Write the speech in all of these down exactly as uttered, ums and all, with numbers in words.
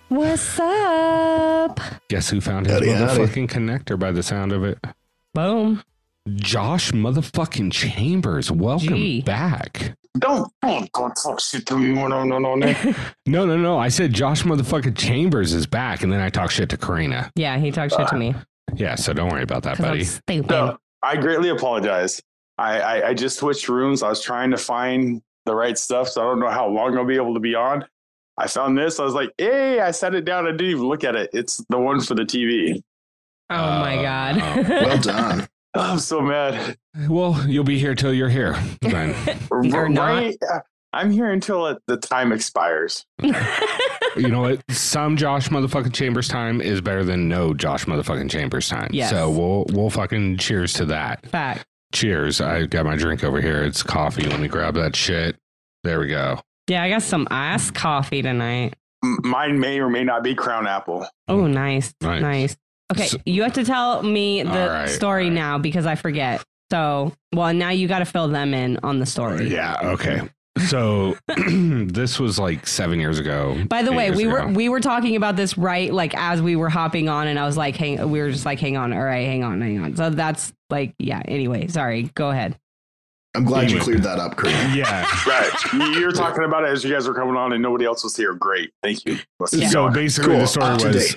What's up? Guess who found his Howdy, motherfucking connector by the sound of it? Boom. Josh motherfucking Chambers, welcome Gee. back. Don't, don't, don't talk shit to me. No, no, no, no. No, no, no. I said Josh motherfucking Chambers is back, and then I talk shit to Karina. Yeah, he talked shit to me. Yeah, so don't worry about that, 'Cause I'm buddy. stupid. So, I greatly apologize. I, I, I just switched rooms. I was trying to find the right stuff, so I don't know how long I'll be able to be on. I found this. I was like, hey, I set it down. I didn't even look at it. It's the one for the T V. Oh my Uh, God. Well done. Oh, I'm so mad. Well, you'll be here till you're here. Then. You're not. Right? I'm here until it, the time expires. You know what? Some Josh motherfucking Chambers time is better than no Josh motherfucking Chambers time. Yes. So we'll we'll fucking cheers to that. Fact. Cheers. I got my drink over here. It's coffee. Let me grab that shit. There we go. Yeah, I got some iced coffee tonight. M- Mine may or may not be Crown Apple. Oh, nice. Nice. Nice. Okay, So- you have to tell me the All right, story all right. now because I forget. So, well, now you got to fill them in on the story. Yeah. Okay. So this was like seven years ago. By the eight way, years we were ago. we were talking about this right like as we were hopping on, and I was like, hang, we were just like, hang on, all right, hang on, hang on. So that's like, yeah. Anyway, sorry. Go ahead. I'm glad you Anyway. cleared that up, Karina. Yeah. Right. You- You're talking about it as you guys were coming on and nobody else was here. Great. Thank you. Let's keep So going. basically, Cool. the story Up to was date.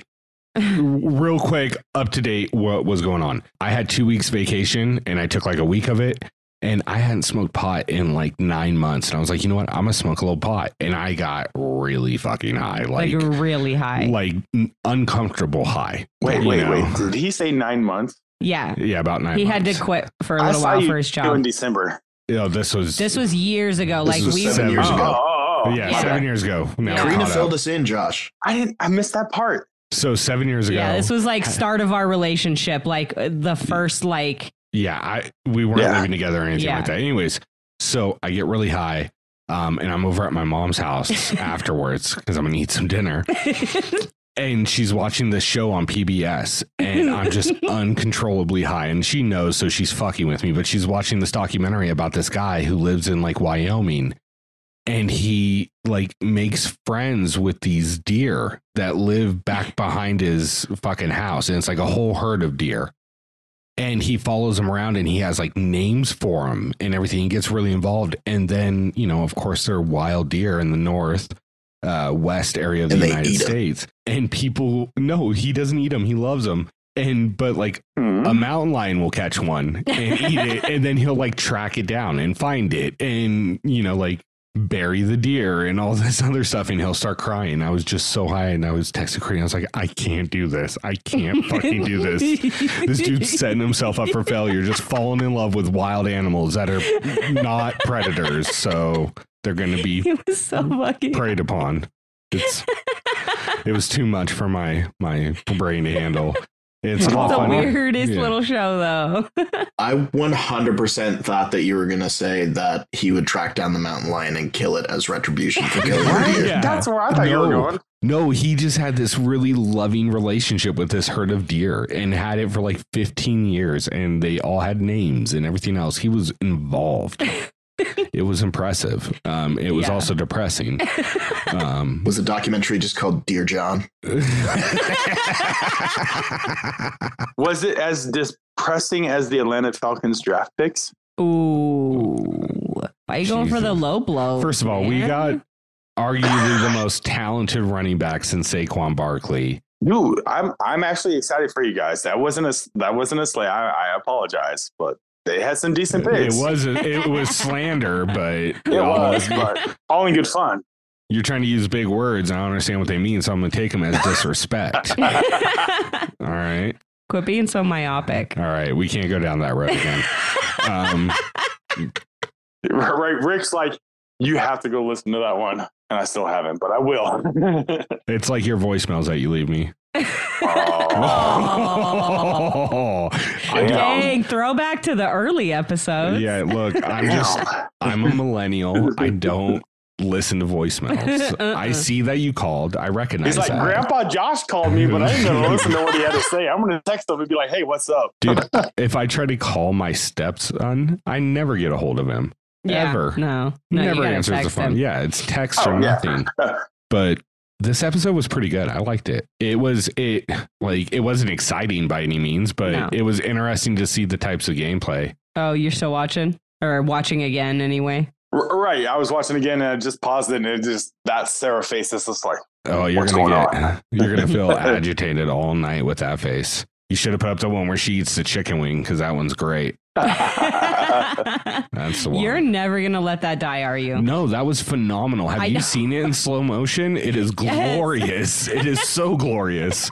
real quick, up to date. What was going on? I had two weeks vacation, and I took like a week of it. And I hadn't smoked pot in like nine months. And I was like, you know what? I'm going to smoke a little pot. And I got really fucking high. Like, Like, really high. like n- uncomfortable high. Wait, you wait, know? wait. Did he say nine months? yeah. Yeah, about nine He months. had to quit for a I little saw while you for his do in job. December. You know, this was. This was years ago. This like was we seven were- years Oh, ago. oh, oh, yeah, okay. seven years ago. Now Yeah. we're Karina caught filled up. us in, Josh. I didn't. I missed that part. So seven years ago. Yeah, this was like start of our relationship, like uh, the first like Yeah, I we weren't Yeah. living together or anything Yeah. like that. Anyways, so I get really high, um, and I'm over at my mom's house afterwards because I'm gonna eat some dinner. And she's watching this show on P B S, and I'm just uncontrollably high. And she knows, so she's fucking with me. But she's watching this documentary about this guy who lives in like Wyoming, and he like makes friends with these deer that live back behind his fucking house, and it's like a whole herd of deer. And he follows them around, and he has like names for them and everything. He gets really involved, and then you know, of course, they're wild deer in the north. Uh, west area of the And they United eat 'em. States, and people no, he doesn't eat them. He loves them, and but like Hmm. a mountain lion will catch one and eat it, and then he'll like track it down and find it, and you know, like bury the deer and all this other stuff, and he'll start crying. I was just so high, and I was texting Karina. I was like, I can't do this. I can't fucking do this. This dude's setting himself up for failure, just falling in love with wild animals that are not predators, so they're going to be it was so fucking preyed upon. It's it was too much for my my brain to handle. It's a lot the funnier. weirdest Yeah. little show though. I one hundred percent thought that you were going to say that he would track down the mountain lion and kill it as retribution for killing the Right? deer. Yeah. That's where I thought you were No. going. No, he just had this really loving relationship with this herd of deer and had it for like fifteen years, and they all had names and everything else. He was involved. It was impressive. Um, it was Yeah. also depressing. Um, Was the documentary just called Dear John? Was it as depressing as the Atlanta Falcons draft picks? Ooh. Why are you going for the Jesus. low blow? First of all, we man? got arguably the most talented running back since Saquon Barkley. Dude, I'm I'm actually excited for you guys. That wasn't a that wasn't a slay. I, I apologize, but they had some decent It picks. was it was slander, but It was, but all in good fun. you're trying to use big words. I don't understand what they mean, so I'm going to take them as disrespect. All right, Quit being so myopic. all right. We can't go down that road again. Um, Right, Rick's like, you have to go listen to that one, and I still haven't, but I will. it's like your voicemails that you leave me. Oh. I don't- Dang, throwback to the early episodes. yeah, look, I'm just, I'm a millennial. I don't listen to voicemails. I see that you called. I recognize He's like, that. Grandpa Josh called me, but I didn't know to listen to what he had to say. I'm going to text him and be like, hey, what's up? Dude, if I try to call my stepson, I never get a hold of him. Yeah, Ever. No, no, you never gotta answers the text phone. him. Yeah, it's text Oh, or yeah. nothing. But This episode was pretty good. I liked it. It was it like it wasn't exciting by any means, but No. it was interesting to see the types of gameplay. Oh, you're still watching or watching again anyway? R- right. I was watching again and I just paused it and it just that Sarah face is just like, Oh, you're What's gonna going get you're gonna feel agitated all night with that face. You should have put up the one where she eats the chicken wing because that one's great. That's the one. You're never gonna let that die, are you? No, that was phenomenal. Have I you know. seen it in slow motion? It is Yes. glorious. It is so glorious.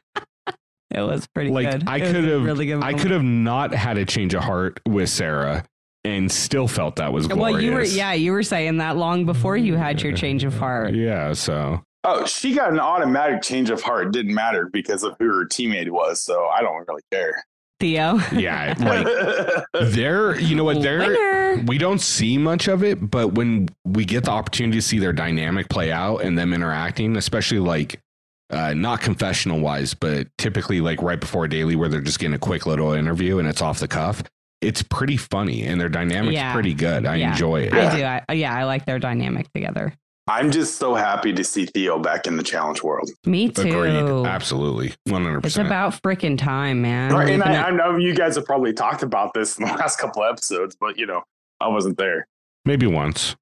It was pretty Like good. I It was could a have, really good. I moment. could have not had a change of heart with Sarah, and still felt that was glorious. Well, you were, yeah, you were saying that long before you had your change of heart. Yeah. So oh, she got an automatic change of heart. It didn't matter because of who her teammate was. So I don't really care. Theo. yeah, like they're, you know what, they're. Winner. We don't see much of it, but when we get the opportunity to see their dynamic play out and them interacting, especially like uh, not confessional wise, but typically like right before a daily where they're just getting a quick little interview and it's off the cuff. It's pretty funny and their dynamic's Yeah. pretty good. I Yeah. enjoy it. I do. I, yeah, I like their dynamic together. I'm just so happy to see Theo back in the challenge world. Me too. Agreed. Absolutely. one hundred It's percent. about freaking time, man. Right, and Leaving I, it- I know you guys have probably talked about this in the last couple episodes, but you know, I wasn't there. Maybe once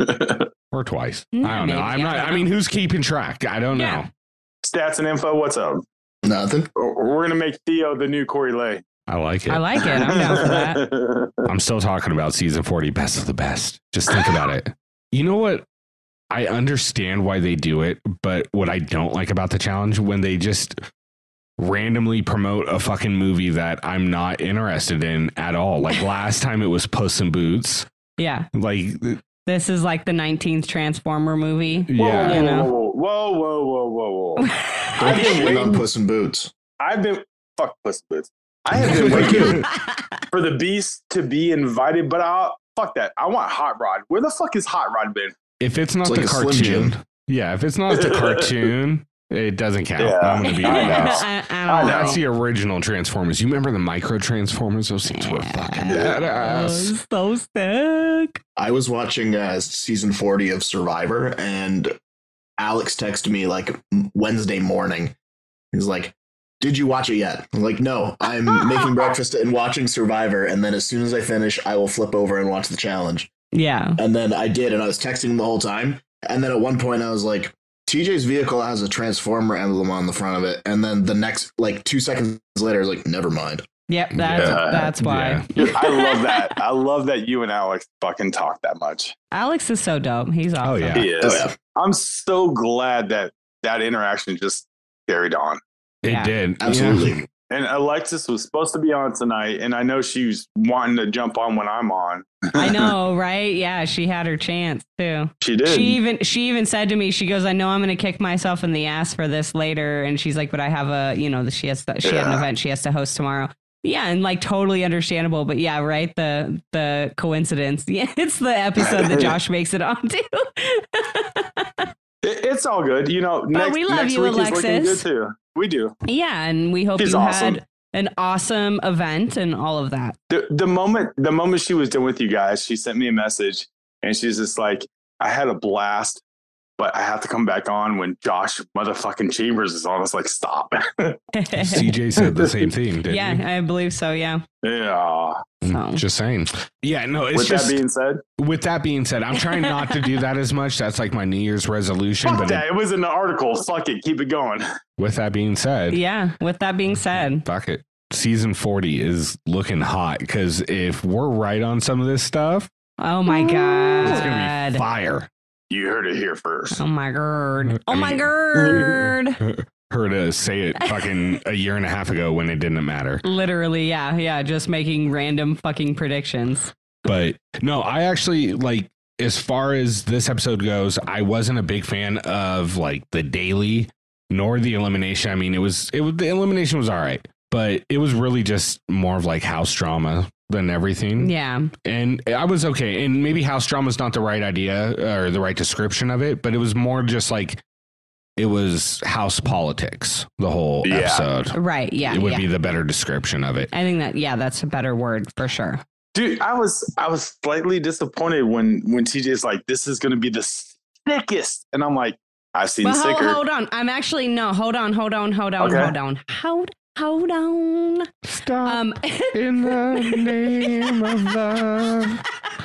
or twice. Mm, I don't know. maybe. I'm I not, don't I know. mean, who's keeping track? I don't Yeah. know. Stats and info, what's up? Nothing. We're gonna make Theo the new Corey Lay. I like it. I like it. I'm down for that. I'm still talking about season forty, best of the best. Just think about it. You know what? I understand why they do it, but what I don't like about the challenge when they just randomly promote a fucking movie that I'm not interested in at all. Like last time it was Puss in Boots. Yeah. Like, This is like the nineteenth Transformer movie. yeah. You know. Whoa, whoa, whoa, whoa, whoa, whoa. Don't I've be been shitting on waiting. Puss in Boots. I've been fuck Puss in Boots. I have been waiting for the Beast to be invited, but I fuck that. I want Hot Rod. Where the fuck is Hot Rod been? If it's not It's like the a Slim cartoon, Jim. yeah, if it's not the cartoon, it doesn't count. Yeah. I'm going to be I honest. know. I, I I don't know. That's the original Transformers. You remember the micro Transformers? Those things were fucking badass. Oh, so sick. I was watching uh, season forty of Survivor, and Alex texted me like Wednesday morning. He's like, "Did you watch it yet?" I'm like, "No, I'm making breakfast and watching Survivor, and then as soon as I finish, I will flip over and watch the challenge." Yeah. And then I did, and I was texting him the whole time. And then at one point, I was like, "T J's vehicle has a Transformer emblem on the front of it." And then the next, like two seconds later, I was like, "Never mind." Yep. That's Yeah. that's why. Yeah. I love that. I love that you and Alex fucking talk that much. Alex is so dope. He's awesome. Oh, yeah. He is. Oh yeah, I'm so glad that that interaction just carried on. It Yeah. did. absolutely. And Alexis was supposed to be on tonight, and I know she's wanting to jump on when I'm on. I know, right? Yeah, she had her chance too. She did. She even she even said to me, she goes, "I know I'm going to kick myself in the ass for this later," and she's like, "But I have a, you know, she has to, she had an Yeah. event she has to host tomorrow." Yeah, and like totally understandable, but yeah, right. The the coincidence. Yeah, it's the episode that Josh makes it on too. It- it's all good. You know, next, we love next you, week is looking Alexis. good too. We do. Yeah, and we hope She's you awesome. had an awesome event and all of that. The, the moment the moment she was done with you guys, she sent me a message, and she's just like, "I had a blast, but I have to come back on when Josh motherfucking Chambers is on." It's like, stop. C J said the same thing, didn't yeah, he? I believe so. Yeah. Yeah. So. Just saying. Yeah, no, it's With just that being said, with that being said, I'm trying not to do that as much. That's like my New Year's resolution. fuck But that. it- It was in the article. Fuck it. Keep it going. with that being said, Yeah. With that being said, fuck it. Season forty is looking hot because if we're right on some of this stuff, oh my god, it's gonna be fire. You heard it here first. oh my god, I oh my mean- god. Heard us say it fucking a year and a half ago when it didn't matter. Literally, yeah, yeah, just making random fucking predictions. But no, I actually like as far as this episode goes, I wasn't a big fan of like the daily nor the elimination. I mean, it was it was the elimination was all right, but it was really just more of like house drama than everything. Yeah, And I was okay. And maybe house drama is not the right idea or the right description of it, but it was more just like it was house politics, the whole Yeah. episode. right. Yeah, It would yeah. be the better description of it. I think that yeah, that's a better word for sure. Dude, I was I was slightly disappointed when when T J's like, "This is gonna be the sickest," and I'm like, I've seen But hold, sicker. hold on. I'm actually no. Hold on. Hold on. Hold on. Okay. Hold on. Hold. Hold on. Stop Um. in the name of love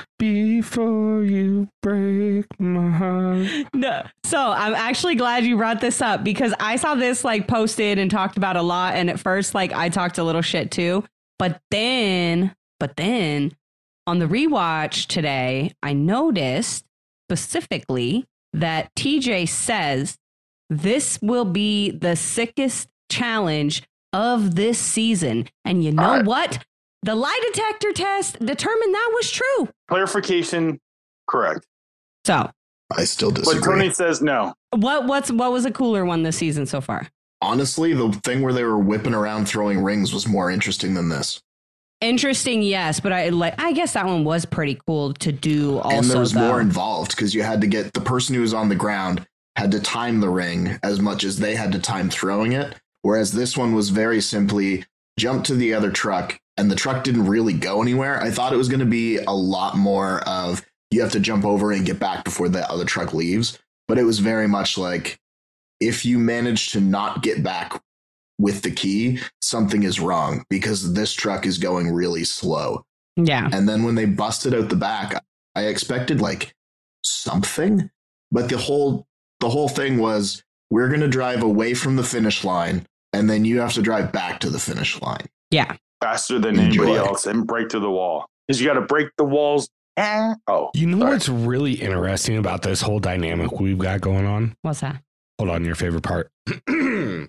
before you break my heart. No. So I'm actually glad you brought this up because I saw this like posted and talked about a lot. And at first, like I talked a little shit too. But then, but then on the rewatch today, I noticed specifically that T J says this will be the sickest challenge of this season. And you know All right. what? The lie detector test determined that was true. Clarification, correct. So I still But disagree. Tony says no. what what's what was a cooler one this season so far? Honestly, the thing where they were whipping around throwing rings was more interesting than this. Interesting, yes, but I like I guess that one was pretty cool to do also. and there was though. more involved because you had to get the person who was on the ground had to time the ring as much as they had to time throwing it. Whereas this one was very simply jump to the other truck, and the truck didn't really go anywhere. I thought it was going to be a lot more of you have to jump over and get back before the other truck leaves. But it was very much like if you manage to not get back with the key, something is wrong because this truck is going really slow. Yeah. And then when they busted out the back, I expected like something, but the whole the whole thing was we're going to drive away from the finish line and then you have to drive back to the finish line. Yeah. Faster than Enjoy. anybody else and break through the wall. Because you got to break the walls. Eh. Oh, You know sorry. what's really interesting about this whole dynamic we've got going on? What's that? Hold on, your favorite part. you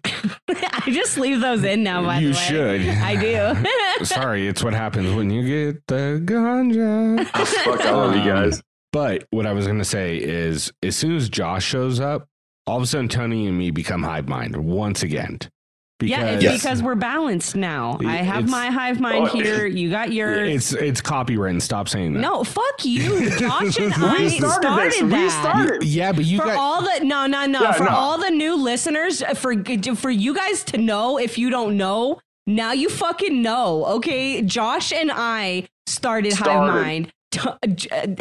I just leave those in now, by the way. should. I do. Sorry, it's what happens when you get the ganja. Fuck, I love you guys. But what I was going to say is, as soon as Josh shows up, all of a sudden Tony and me become hive mind once again. Yeah, it's Yes. because we're balanced now. I have It's- my hive mind Oh, here. You got yours. It's it's copywritten. Stop saying that. No, fuck you. Josh and We I started started, this. We that. started. Yeah, but you For got all the no no no Yeah, for no. all the new listeners, for for you guys to know, if you don't know, now you fucking know. Okay, Josh and I started, Started. Hive Mind.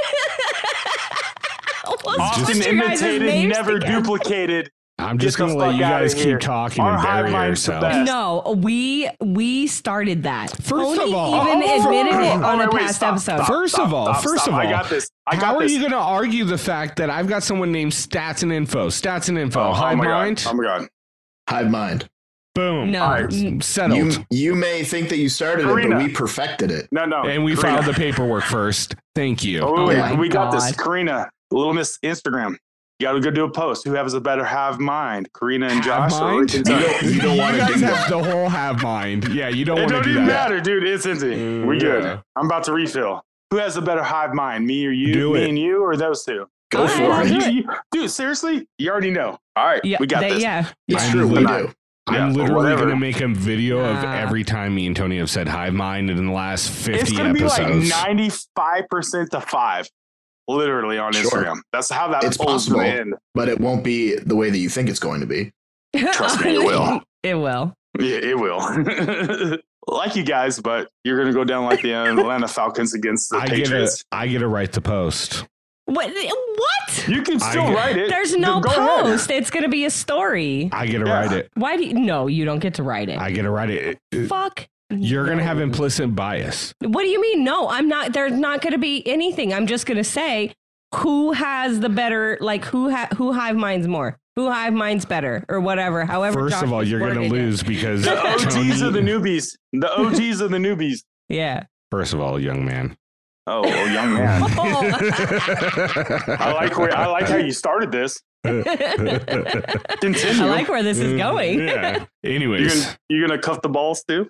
Let's Often put your guys' imitated, names never together. duplicated. I'm Get just the going to let fuck you outta guys here. keep talking Our and hive bury mind's the yourselves. best. No, we we started that. First Tony of all- even Oh, admitted it oh, on wait, a wait, past stop, episode. stop, First stop, of all, stop, first stop. of I all, got this. I got How are this. you going to argue the fact that I've got someone named Stats and Info? Stats and Info. Oh, Hive my mind. God. Oh my god. Hive mind. Boom. No, All right. mm, Settled. You you may think that you started it, Karina. but we perfected it. No, no. and we Karina. filed the paperwork first. Thank you. Oh, Oh wait, my we got this. God. Karina, Little Miss Instagram. You got to go do a post. Who has a better have mind, Karina and Have Josh? or mind? Rick and You Tony? don't, you don't want to guys do have that. the whole have mind. Yeah, you don't It want to don't do even that. matter, dude. It's empty. Mm, We good. yeah. I'm about to refill. Who has a better hive mind, me or you? Do me it. and you, or those two? Go All for right, it. I'll do You- you- dude, seriously, you already know. All right, yeah, we got they- this. Yeah, It's I'm true, we literally- do. I'm Yeah, literally whatever. going to make a video of Nah. every time me and Tony have said hive mind in the last It's fifty gonna be like episodes. ninety-five percent to five, literally on Sure. Instagram. That's how that It's poll's gonna possible. end. But it won't be the way that you think it's going to be. Trust me, it will. It will. Yeah, it will. Like you guys, but you're gonna go down like the Atlanta Falcons against the I get a, Patriots. I get a right to post. What? What? You can I still get- write it. There's no Go ahead. post. It's gonna be a story. I get to Yeah. write it. Why do you? No, you don't get to write it. I get to write it. Fuck. You're going to no. have implicit bias. What do you mean? No, I'm not. There's not going to be anything. I'm just going to say who has the better, like who ha- who hive minds more, who hive minds better, or whatever. However, First Josh of all, you're going to worded it. lose because The O Gs Tony- are the newbies. The O Gs are the newbies. Yeah. First of all, young man. Oh, oh young man. Oh. I like where I like how you started this. Continue. I like where this is going. Yeah. you're Anyways, gonna you're gonna cuff the balls too.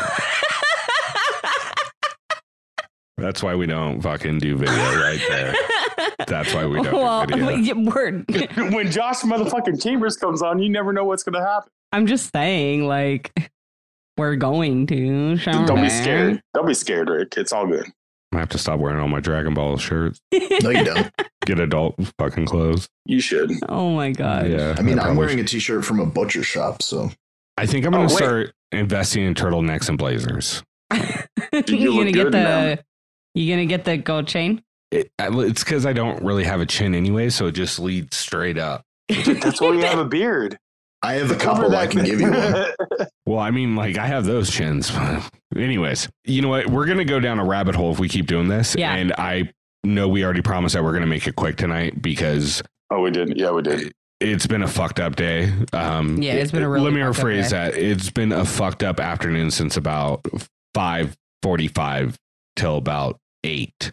that's why we don't fucking do video right there. That's why we don't well, do video. yeah, word. When Josh motherfucking Chambers comes on, you never know what's gonna happen. I'm just saying, like, we're going to. Don't be scared. Don't be scared, Rick. It's all good. I have to stop wearing all my Dragon Ball shirts. No, you don't. Get adult fucking clothes. You should. Oh my god. Yeah. I mean, I'm probably wearing a t-shirt from a butcher shop, so I think I'm going Oh, to wait. start investing in turtlenecks and blazers. you you look gonna get good in them. the? You gonna get the gold chain? It, it's because I don't really have a chin anyway, so it just leads straight up. That's why you have a beard. I have a couple I can give you one. Well, I mean, like, I have those chins. Anyways, you know what? We're going to go down a rabbit hole if we keep doing this. Yeah. And I know we already promised that we're going to make it quick tonight because Oh, we did. Yeah, we did. it's been a fucked up day. Um, Yeah, it's been a really Let me fucked up rephrase day. that. It's been a fucked up afternoon since about five forty-five till about eight.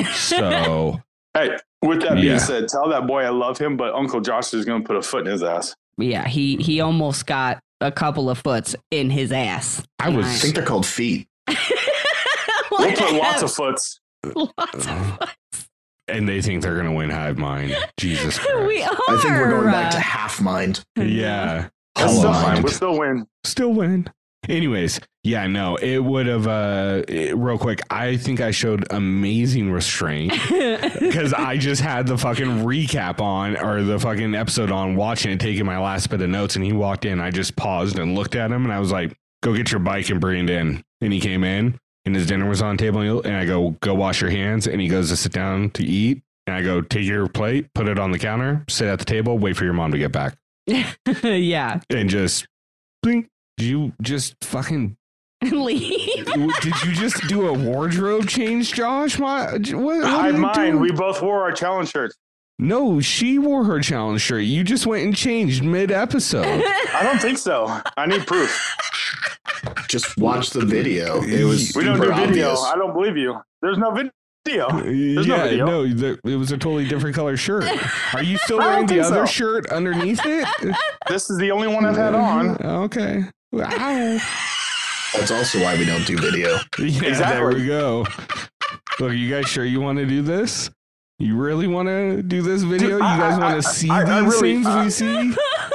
So, Hey, with that being Yeah. said, tell that boy I love him, but Uncle Josh is going to put a foot in his ass. Yeah, he he almost got a couple of foots in his ass. I was- I think they're called feet. We'll put lots of foots. lots of foots. and they think they're going to win Hive Mind. Jesus Christ. We are. I think we're going back to half mind. Yeah. That's Hello, still fine. mind. We'll still win. Still win. Anyways, yeah, no, it would have, uh, it- real quick, I think I showed amazing restraint because I just had the fucking recap on or the fucking episode on watching it, taking my last bit of notes, and he walked in. I just paused and looked at him and I was like, go get your bike and bring it in. And he came in and his dinner was on the table and I go, go wash your hands. And he goes to sit down to eat. And I go, take your plate, put it on the counter, sit at the table, wait for your mom to get back. Yeah. And just blink. Did you just fucking Leave. did you just do a wardrobe change, Josh? My, what, what are Hive you mind. doing? We both wore our challenge shirts. No, she wore her challenge shirt. You just went and changed mid episode. I don't think so. I need proof. Just watch the video. It was We don't super do video. obvious. I don't believe you. There's no video. There's yeah, no video. no, the, it was a totally different color shirt. Are you still I don't wearing the think other so. shirt underneath it? This is the only one I've had on. Okay. Wow. That's also why we don't do video. Yeah, there Exactly. we go. Look, you guys sure you want to do this? You really want to do this video? Dude, You I- guys I- want I- to see I- I these really- things I- we see?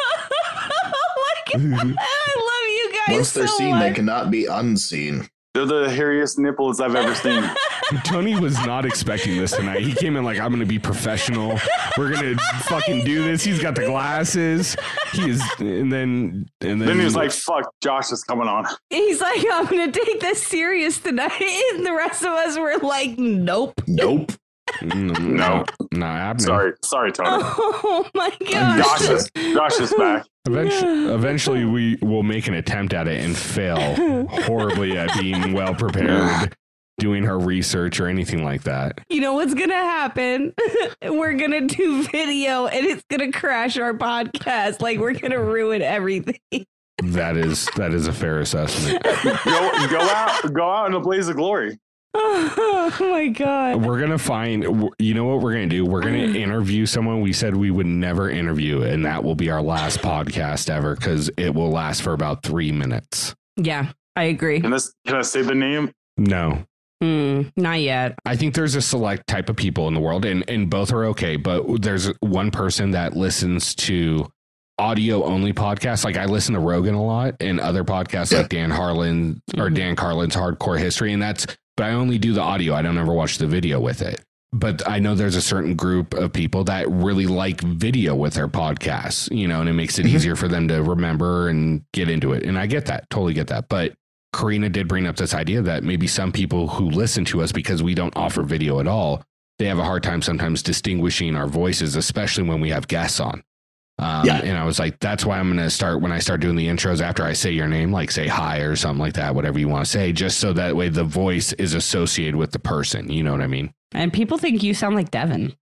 Oh my god. I love you guys. Once they're so seen, much. they cannot be unseen. They're the hairiest nipples I've ever seen. Tony was not expecting this tonight. He came in like, I'm going to be professional. We're going to fucking do this. He's got the glasses. He is, and then, and then, Then he was like, fuck, Josh is coming on. He's like, I'm gonna take this serious tonight. And the rest of us were like, nope. Nope. no, No. not happening. Sorry. Sorry, Tony. Oh my gosh. Josh is, Josh is back. Eventually, eventually, we will make an attempt at it and fail horribly at being well prepared, doing her research or anything like that. You know what's gonna happen? We're gonna do video and it's gonna crash our podcast. Like we're gonna ruin everything. That is that is a fair assessment. Go, go out, go out in a blaze of glory. Oh my god. We're gonna find. You know what we're gonna do? We're gonna interview someone we said we would never interview, and that will be our last podcast ever because it will last for about three minutes. Yeah, I agree. Can, this, can I say the name? No. Mm, not yet. I think there's a select type of people in the world, and, and both are okay. But there's one person that listens to audio only podcasts. Like I listen to Rogan a lot and other podcasts Yeah. like Dan Harlan or Mhm. Dan Carlin's Hardcore History. And that's, but I only do the audio. I don't ever watch the video with it. But I know there's a certain group of people that really like video with their podcasts, you know, and it makes it Mhm. easier for them to remember and get into it. And I get that, totally get that. But Karina did bring up this idea that maybe some people who listen to us because we don't offer video at all, they have a hard time sometimes distinguishing our voices, especially when we have guests on. Um, Yeah. And I was like, that's why I'm going to start when I start doing the intros after I say your name, like say hi or something like that, whatever you want to say, just so that way the voice is associated with the person. You know what I mean? And people think you sound like Devin.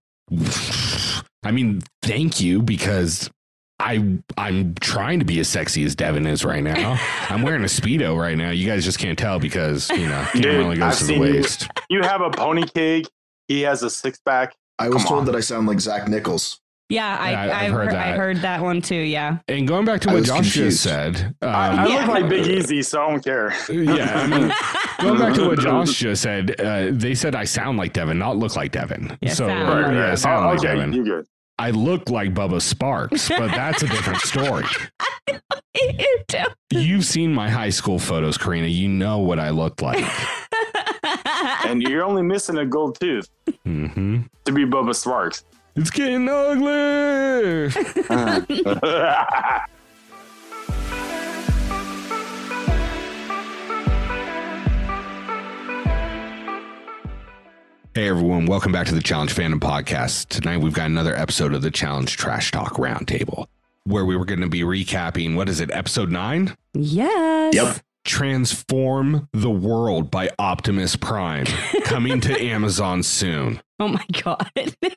I mean, thank you because I I'm trying to be as sexy as Devin is right now. I'm wearing a Speedo right now. You guys just can't tell because, you know, camera Dude, only goes I've to the seen you. waist. You have a pony cake. He has a six pack. I was Come told on. that I sound like Zach Nichols. Yeah, I, Yeah, I- I've I've, heard heard, that. I heard that one too. Yeah. And going back to I what was Josh just confused. said, um, I, I Yeah. look like Big Easy, so I don't care. yeah, I mean, going back to what Josh just said, uh, they said I sound like Devin, not look like Devin. Yeah, so sound. uh, Right, yeah, right. sound Oh, like okay, Devin. you good. I look like Bubba Sparks, but that's a different story. You do. You've seen my high school photos, Karina. You know what I looked like. And you're only missing a gold tooth hmm to be Bubba Sparks. It's getting ugly. Hey everyone, welcome back to the Challenge Fandom Podcast. Tonight we've got another episode of the Challenge Trash Talk Roundtable, where we were going to be recapping, what is it, episode nine? Yes. Yep. Transform the World by Optimus Prime, coming to Amazon soon. Oh my God.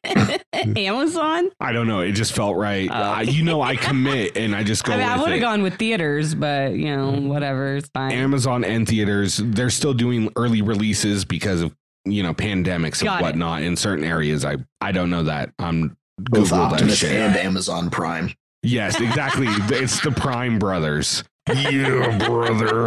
Amazon? I don't know, it just felt right. Oh. I, you know, I commit and I just go I mean, I with would have it. gone with theaters, but you know, whatever. It's fine. Amazon and theaters, they're still doing early releases because of, you know, pandemics and Got it. whatnot in certain areas. I, I don't know that. I'm Both Google that Optimus shit. and Amazon Prime. Yes, exactly. It's the Prime brothers. Yeah, brother.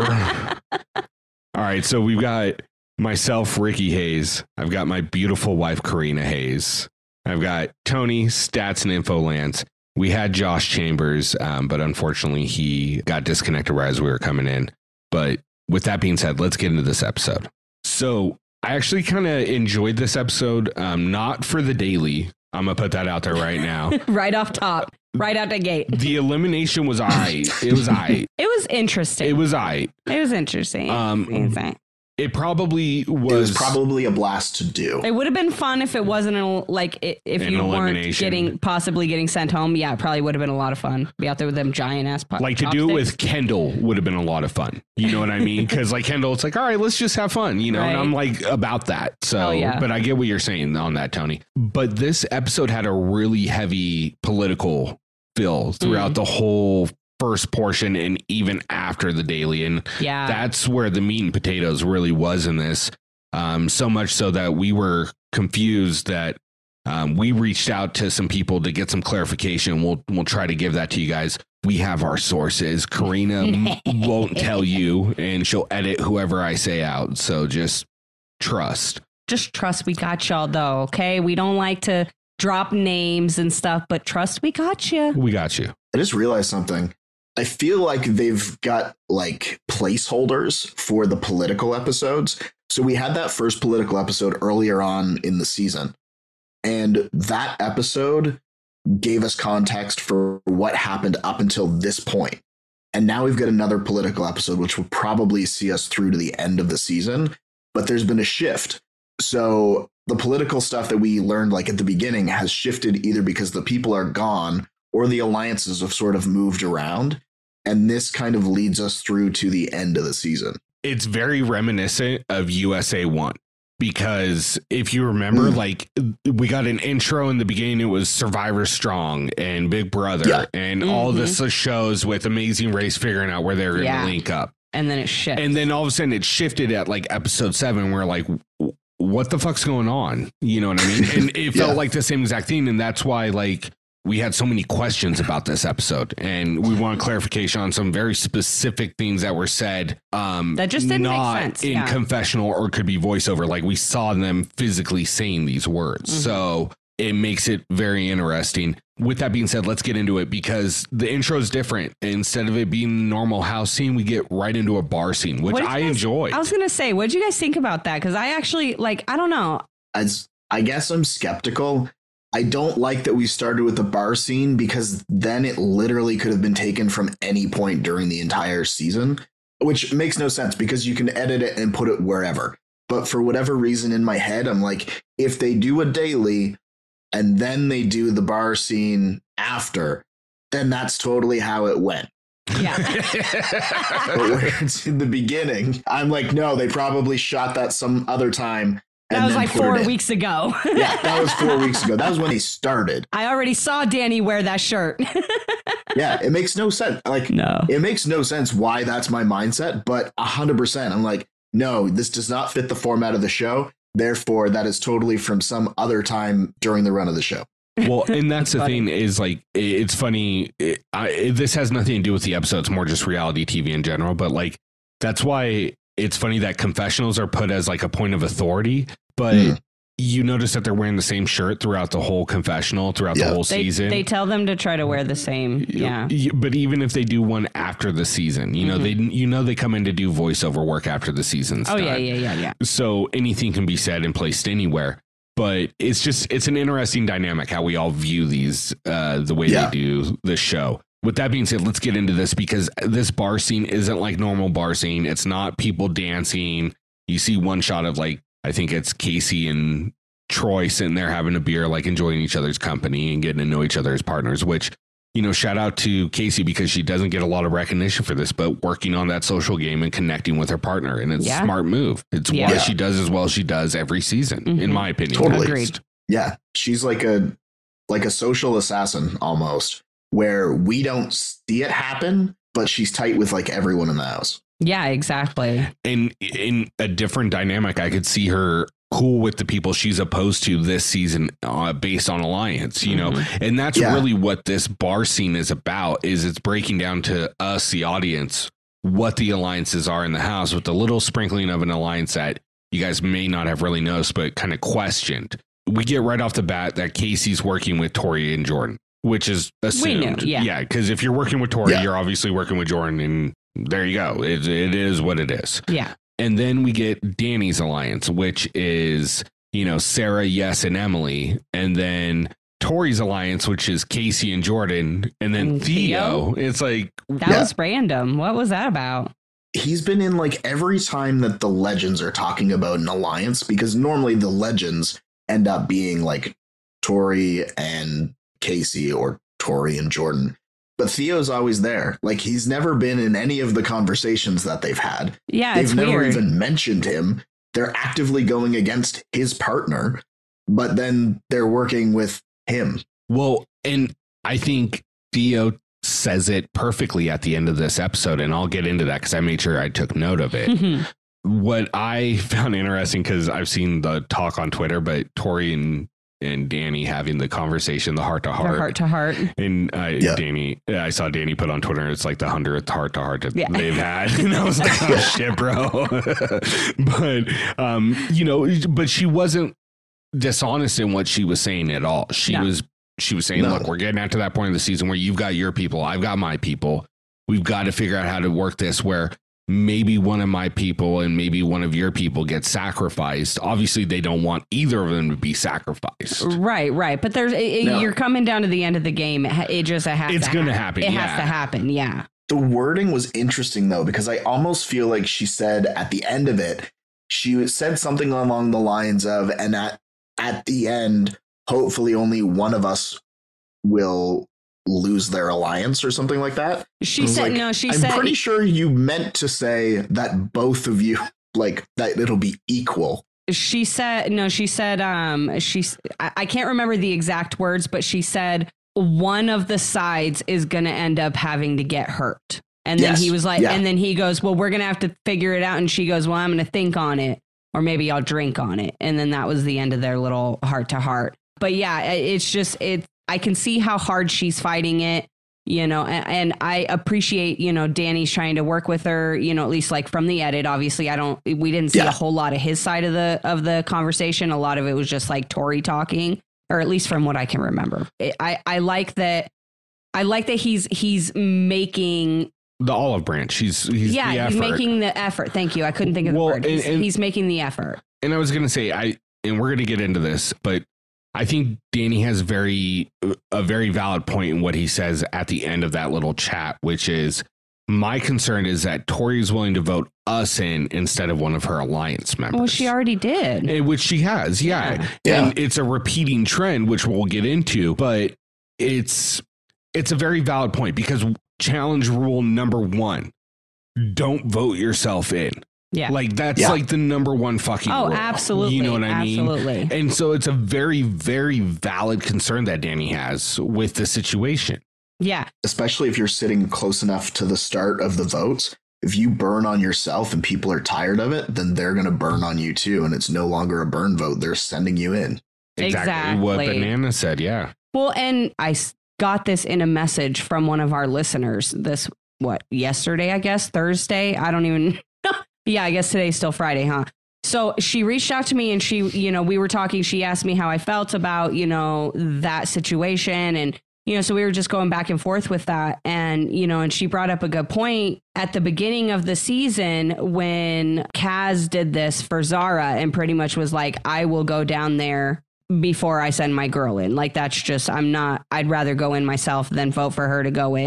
All right, so we've got myself, Ricky Hayes. I've got my beautiful wife, Karina Hayes. I've got Tony, Stats and Infolance. We had Josh Chambers, um, but unfortunately he got disconnected right as we were coming in. But with that being said, let's get into this episode. So I actually kind of enjoyed this episode, um, not for the daily. I'm going to put that out there right now. Right off top, right out the gate. The elimination was I. It was I. It was interesting. It was I. It was interesting. Um, Insane. It probably was, It was probably a blast to do. It would have been fun if it wasn't a, like i- if An you weren't elimination. getting possibly getting sent home. Yeah, it probably would have been a lot of fun. Be out there with them giant ass po- like to do it chopsticks. with Kendall would have been a lot of fun. You know what I mean? Because like Kendall, it's like, all right, let's just have fun, you know, and Right. I'm like about that. So, Hell yeah. but I get what you're saying on that, Tony. But this episode had a really heavy political feel throughout Mm. the whole first portion and even after the daily. And Yeah. that's where the meat and potatoes really was in this. Um, so much so that we were confused that um, we reached out to some people to get some clarification. We'll we'll try to give that to you guys. We have our sources. Karina m- won't tell you, and she'll edit whoever I say out. So just trust. Just trust we got y'all though. Okay, we don't like to drop names and stuff, but trust we got you. We got you. I just realized something. I feel like they've got like placeholders for the political episodes. So we had that first political episode earlier on in the season. And that episode gave us context for what happened up until this point. And now we've got another political episode, which will probably see us through to the end of the season. But there's been a shift. So the political stuff that we learned like at the beginning has shifted either because the people are gone or the alliances have sort of moved around. And this kind of leads us through to the end of the season. It's very reminiscent of U S A One. Because if you remember, Mm. like we got an intro in the beginning, it was Survivor Strong and Big Brother Yeah. and all Mhm. this shows with Amazing Race figuring out where they're going to Yeah. link up. And then it shifts. And then all of a sudden it shifted at like episode seven. We're like, "W- what the fuck's going on? You know what I mean? And it felt Yeah. like the same exact thing. And that's why like we had so many questions about this episode and we want clarification on some very specific things that were said. Um, That just didn't make not sense, in yeah. confessional or could be voiceover. Like we saw them physically saying these words. Mhm. So it makes it very interesting. With that being said, let's get into it because the intro is different. Instead of it being a normal house scene, we get right into a bar scene, which What did I you guys- enjoy. I was gonna say, what did you guys think about that? Because I actually like, I don't know. As I guess I'm skeptical. I don't like that we started with the bar scene because then it literally could have been taken from any point during the entire season, which makes no sense because you can edit it and put it wherever. But for whatever reason in my head, I'm like, if they do a daily and then they do the bar scene after, then that's totally how it went. Yeah. But where it's in the beginning, I'm like, no, they probably shot that some other time. That and was then like put it four in. weeks ago. Yeah, that was four weeks ago. That was when they started. I already saw Danny wear that shirt. Yeah, it makes no sense. Like, No. it makes no sense why that's my mindset, but one hundred percent. I'm like, no, this does not fit the format of the show. Therefore, that is totally from some other time during the run of the show. Well, and that's the Funny. thing is like, it- it's funny. It, I, it, this has nothing to do with the episode. It's more just reality T V in general. But like, that's why it's funny that confessionals are put as like a point of authority. But Mm. you notice that they're wearing the same shirt throughout the whole confessional, throughout Yeah. the whole They, season. they tell them to try to wear the same. Yeah. Y- But even if they do one after the season, you know, Mhm. they you know they come in to do voiceover work after the season's Oh, done. yeah, yeah, yeah, yeah. So anything can be said and placed anywhere. But it's just it's an interesting dynamic how we all view these uh, the way Yeah. they do the show. With that being said, let's get into this because this bar scene isn't like normal bar scene. It's not people dancing. You see one shot of like I think it's Casey and Troy sitting there having a beer, like enjoying each other's company and getting to know each other as partners, which, you know, shout out to Casey because she doesn't get a lot of recognition for this, but working on that social game and connecting with her partner. And it's Yeah. a smart move. It's Yeah. why she does as well as she does every season, Mhm. in my opinion. Totally. at least. Agreed. Yeah, she's like a like a social assassin almost, where we don't see it happen, but she's tight with like everyone in the house. Yeah, exactly. And in a different dynamic, I could see her cool with the people she's opposed to this season uh, based on alliance, you know, Mhm. and that's Yeah. really what this bar scene is about, is it's breaking down to us, the audience, what the alliances are in the house, with a little sprinkling of an alliance that you guys may not have really noticed, but kind of questioned. We get right off the bat that Casey's working with Tori and Jordan, which is assumed. knew, yeah. Yeah, because if you're working with Tori, Yeah. you're obviously working with Jordan, and there you go. It, it is what it is. Yeah. And then we get Danny's alliance, which is, you know, Sarah, Yes, and Emily. And then Tori's alliance, which is Casey and Jordan. And then And Theo. It's like, That Yeah. was random. What was that about? He's been in like every time that the legends are talking about an alliance, because normally the legends end up being like Tori and Casey or Tori and Jordan. But Theo's always there. Like, he's never been in any of the conversations that they've had. Yeah, They've it's never weird. even mentioned him. They're actively going against his partner, but then they're working with him. well, and I think Theo says it perfectly at the end of this episode. And I'll get into that because I made sure I took note of it. Mhm. What I found interesting, because I've seen the talk on Twitter, but Tori and, and Danny having the conversation, the heart to Their heart. heart to heart. And uh, Yeah. Danny, I saw Danny put on Twitter, it's like the hundredth heart to heart that Yeah. they've had. And I was like, oh shit, bro. But, um, you know, but she wasn't dishonest in what she was saying at all. She No. was, she was saying, No. look, we're getting out to that point of the season where you've got your people, I've got my people. We've got to figure out how to work this where maybe one of my people and maybe one of your people gets sacrificed. Obviously, they don't want either of them to be sacrificed. Right, right. But there's, it, No. you're coming down to the end of the game. It, ha- it just it has It's to gonna happen. happen, It has yeah. to happen. Yeah. The wording was interesting, though, because I almost feel like she said at the end of it, she said something along the lines of, and at, at the end, hopefully only one of us will lose their alliance or something like that. She I was said, like, no, she I'm said, pretty sure you meant to say that both of you, like, that it'll be equal. she said, no, she said, um, she's, I, I can't remember the exact words, but she said one of the sides is going to end up having to get hurt. And then Yes, he was like, yeah. and then he goes, well, we're going to have to figure it out. And she goes, well, I'm going to think on it, or maybe I'll drink on it. And then that was the end of their little heart to heart. But yeah, it- it's just, it, I can see how hard she's fighting it, you know, and, and I appreciate, you know, Danny's trying to work with her, you know, at least like from the edit. Obviously, I don't, we didn't see Yeah. a whole lot of his side of the, of the conversation. A lot of it was just like Tori talking, or at least from what I can remember. It, I, I like that. I like that he's, he's making, The olive branch. He's, he's the yeah, he's effort. making the effort. Thank you. I couldn't think of the Well, word. He's, and- and- he's making the effort. And I was going to say, I, and we're going to get into this, but I think Danny has very, a very valid point in what he says at the end of that little chat, which is my concern is that Tori is willing to vote us in instead of one of her alliance members. Well, she already did. Eh, which she has. Yeah. Yeah. And it's a repeating trend, which we'll get into, but it's, it's a very valid point because challenge rule number one, don't vote yourself in. Yeah. Like that's Yeah. like the number one fucking Oh, rule. absolutely. You know what I mean? Absolutely. And so it's a very, very valid concern that Danny has with the situation. Yeah. Especially if you're sitting close enough to the start of the votes. If you burn on yourself and people are tired of it, then they're going to burn on you too. And it's no longer a burn vote. They're sending you in. Exactly what Exactly. Banana said. Yeah. Well, and I s- got this in a message from one of our listeners this, what, yesterday, I guess, Thursday. I don't even, yeah, I guess today's still Friday, huh? So she reached out to me and she, you know, we were talking, she asked me how I felt about, you know, that situation. And, you know, so we were just going back and forth with that. And, you know, and she brought up a good point at the beginning of the season when Kaz did this for Zara and pretty much was like, I will go down there before I send my girl in. Like, that's just, I'm not, I'd rather go in myself than vote for her to go in.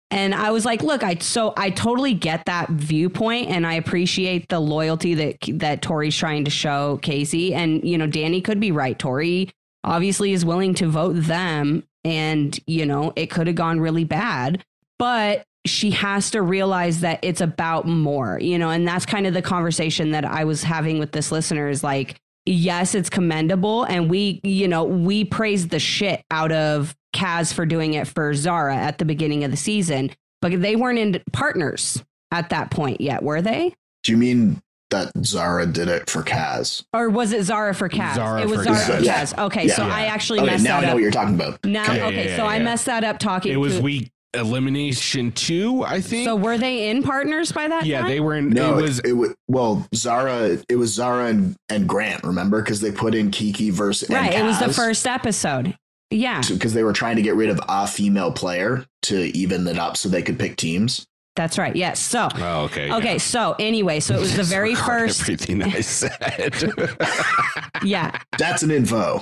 And I was like, look, I so I totally get that viewpoint, and I appreciate the loyalty that that Tori's trying to show Casey. And, you know, Danny could be right. Tori obviously is willing to vote them, and, you know, it could have gone really bad, but she has to realize that it's about more, you know, and that's kind of the conversation that I was having with this listener is like, yes, it's commendable. And we, you know, we praised the shit out of Kaz for doing it for Zara at the beginning of the season, but they weren't in partners at that point yet, were they? Do you mean that Zara did it for Kaz? Or was it Zara for Kaz? Zara it was for Zara Kaz. for Kaz. Yeah. Okay, Yeah. so Yeah. I actually Okay, messed now that I know up. what you're talking about. Now, Okay. okay, Yeah, yeah, so I yeah. messed that up talking. It was to, week elimination two, I think. So were they in partners by that yeah, time? they were in. No, it was. it was well Zara. It was Zara and, and Grant. Remember, because they put in Kiki versus Right, it was the Kaz, first episode. Yeah, because they were trying to get rid of a female player to even it up so they could pick teams. that's right. Yes. So, Oh, okay. okay. yeah. So anyway, so it was the very Disregard first. Everything I said. Yeah. That's an info.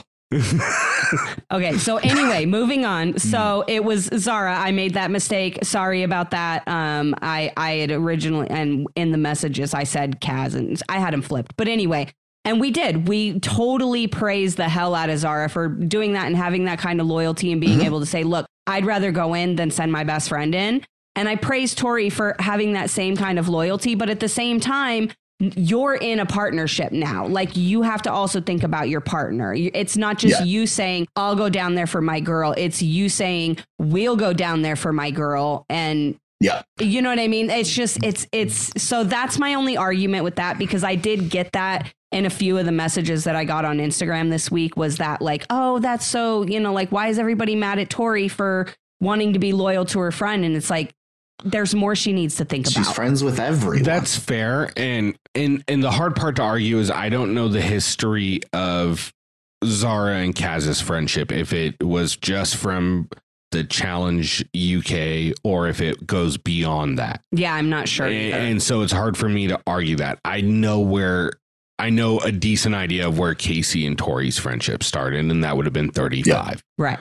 Okay. So anyway, moving on. Hmm. So it was Zara. I made that mistake. Sorry about that. Um, I I had originally and in the messages I said Kaz, and I had him flipped. But anyway, and we did. We totally praised the hell out of Zara for doing that and having that kind of loyalty and being Mhm. able to say, look, I'd rather go in than send my best friend in. And I praise Tori for having that same kind of loyalty. But at the same time, you're in a partnership now. Like, you have to also think about your partner. It's not just Yeah. you saying, I'll go down there for my girl. It's you saying, we'll go down there for my girl. And Yeah. you know what I mean? It's just, it's, it's, so that's my only argument with that, because I did get that in a few of the messages that I got on Instagram this week, was that like, oh, that's so, you know, like, why is everybody mad at Tori for wanting to be loyal to her friend? And it's like, there's more she needs to think She's about. friends with everyone. That's fair. And and and the hard part to argue is I don't know the history of Zara and Kaz's friendship, if it was just from the Challenge U K or if it goes beyond that. Yeah, I'm not sure. And, either. and so it's hard for me to argue that. I know where I know a decent idea of where Casey and Tori's friendship started, and that would have been thirty-five. Right.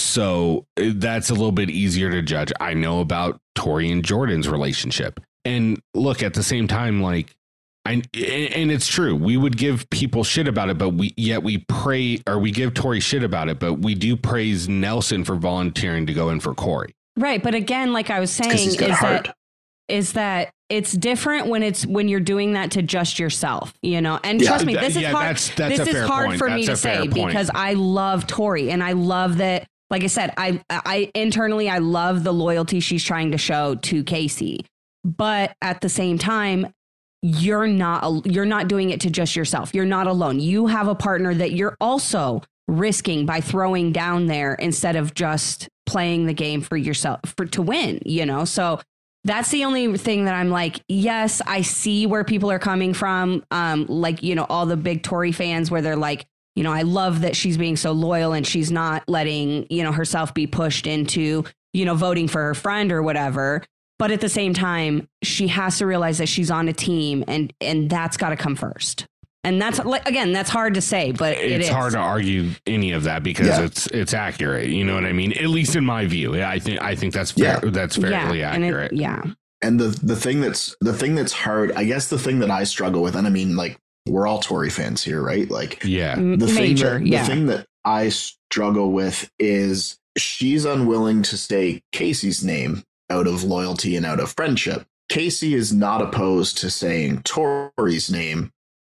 So uh, that's a little bit easier to judge. I know about Tori and Jordan's relationship. And look, at the same time, like, I, and it's true, we would give people shit about it, but we yet we pray, or we give Tori shit about it, but we do praise Nelson for volunteering to go in for Corey. Right. But again, like I was saying, because is he's got a heart. that, is that it's different when it's when you're doing that to just yourself, you know, and Yeah. trust me, this is Yeah, hard. that's- that's this a is fair hard point. for me That's to a fair say point. because I love Tori and I love that. Like I said, I, I internally, I love the loyalty she's trying to show to Casey, but at the same time, you're not, you're not doing it to just yourself. You're not alone. You have a partner that you're also risking by throwing down there instead of just playing the game for yourself for to win, you know? So that's the only thing that I'm like, yes, I see where people are coming from. Um, like, you know, all the big Tory fans where they're like, you know, I love that she's being so loyal and she's not letting, you know, herself be pushed into, you know, voting for her friend or whatever. But at the same time, she has to realize that she's on a team and and that's got to come first. And that's like, again, that's hard to say, but it It's is. hard to argue any of that because Yeah. it's it's accurate. You know what I mean? At least in my view. Yeah, I think I think that's fair, Yeah. that's fairly yeah, and it- accurate. yeah. And the the thing that's the thing that's hard, I guess the thing that I struggle with, and I mean, like, we're all Tory fans here, right? Like, Yeah. M- the Major, thing that, yeah. the thing that I struggle with is she's unwilling to say Casey's name out of loyalty and out of friendship. Casey is not opposed to saying Tori's name,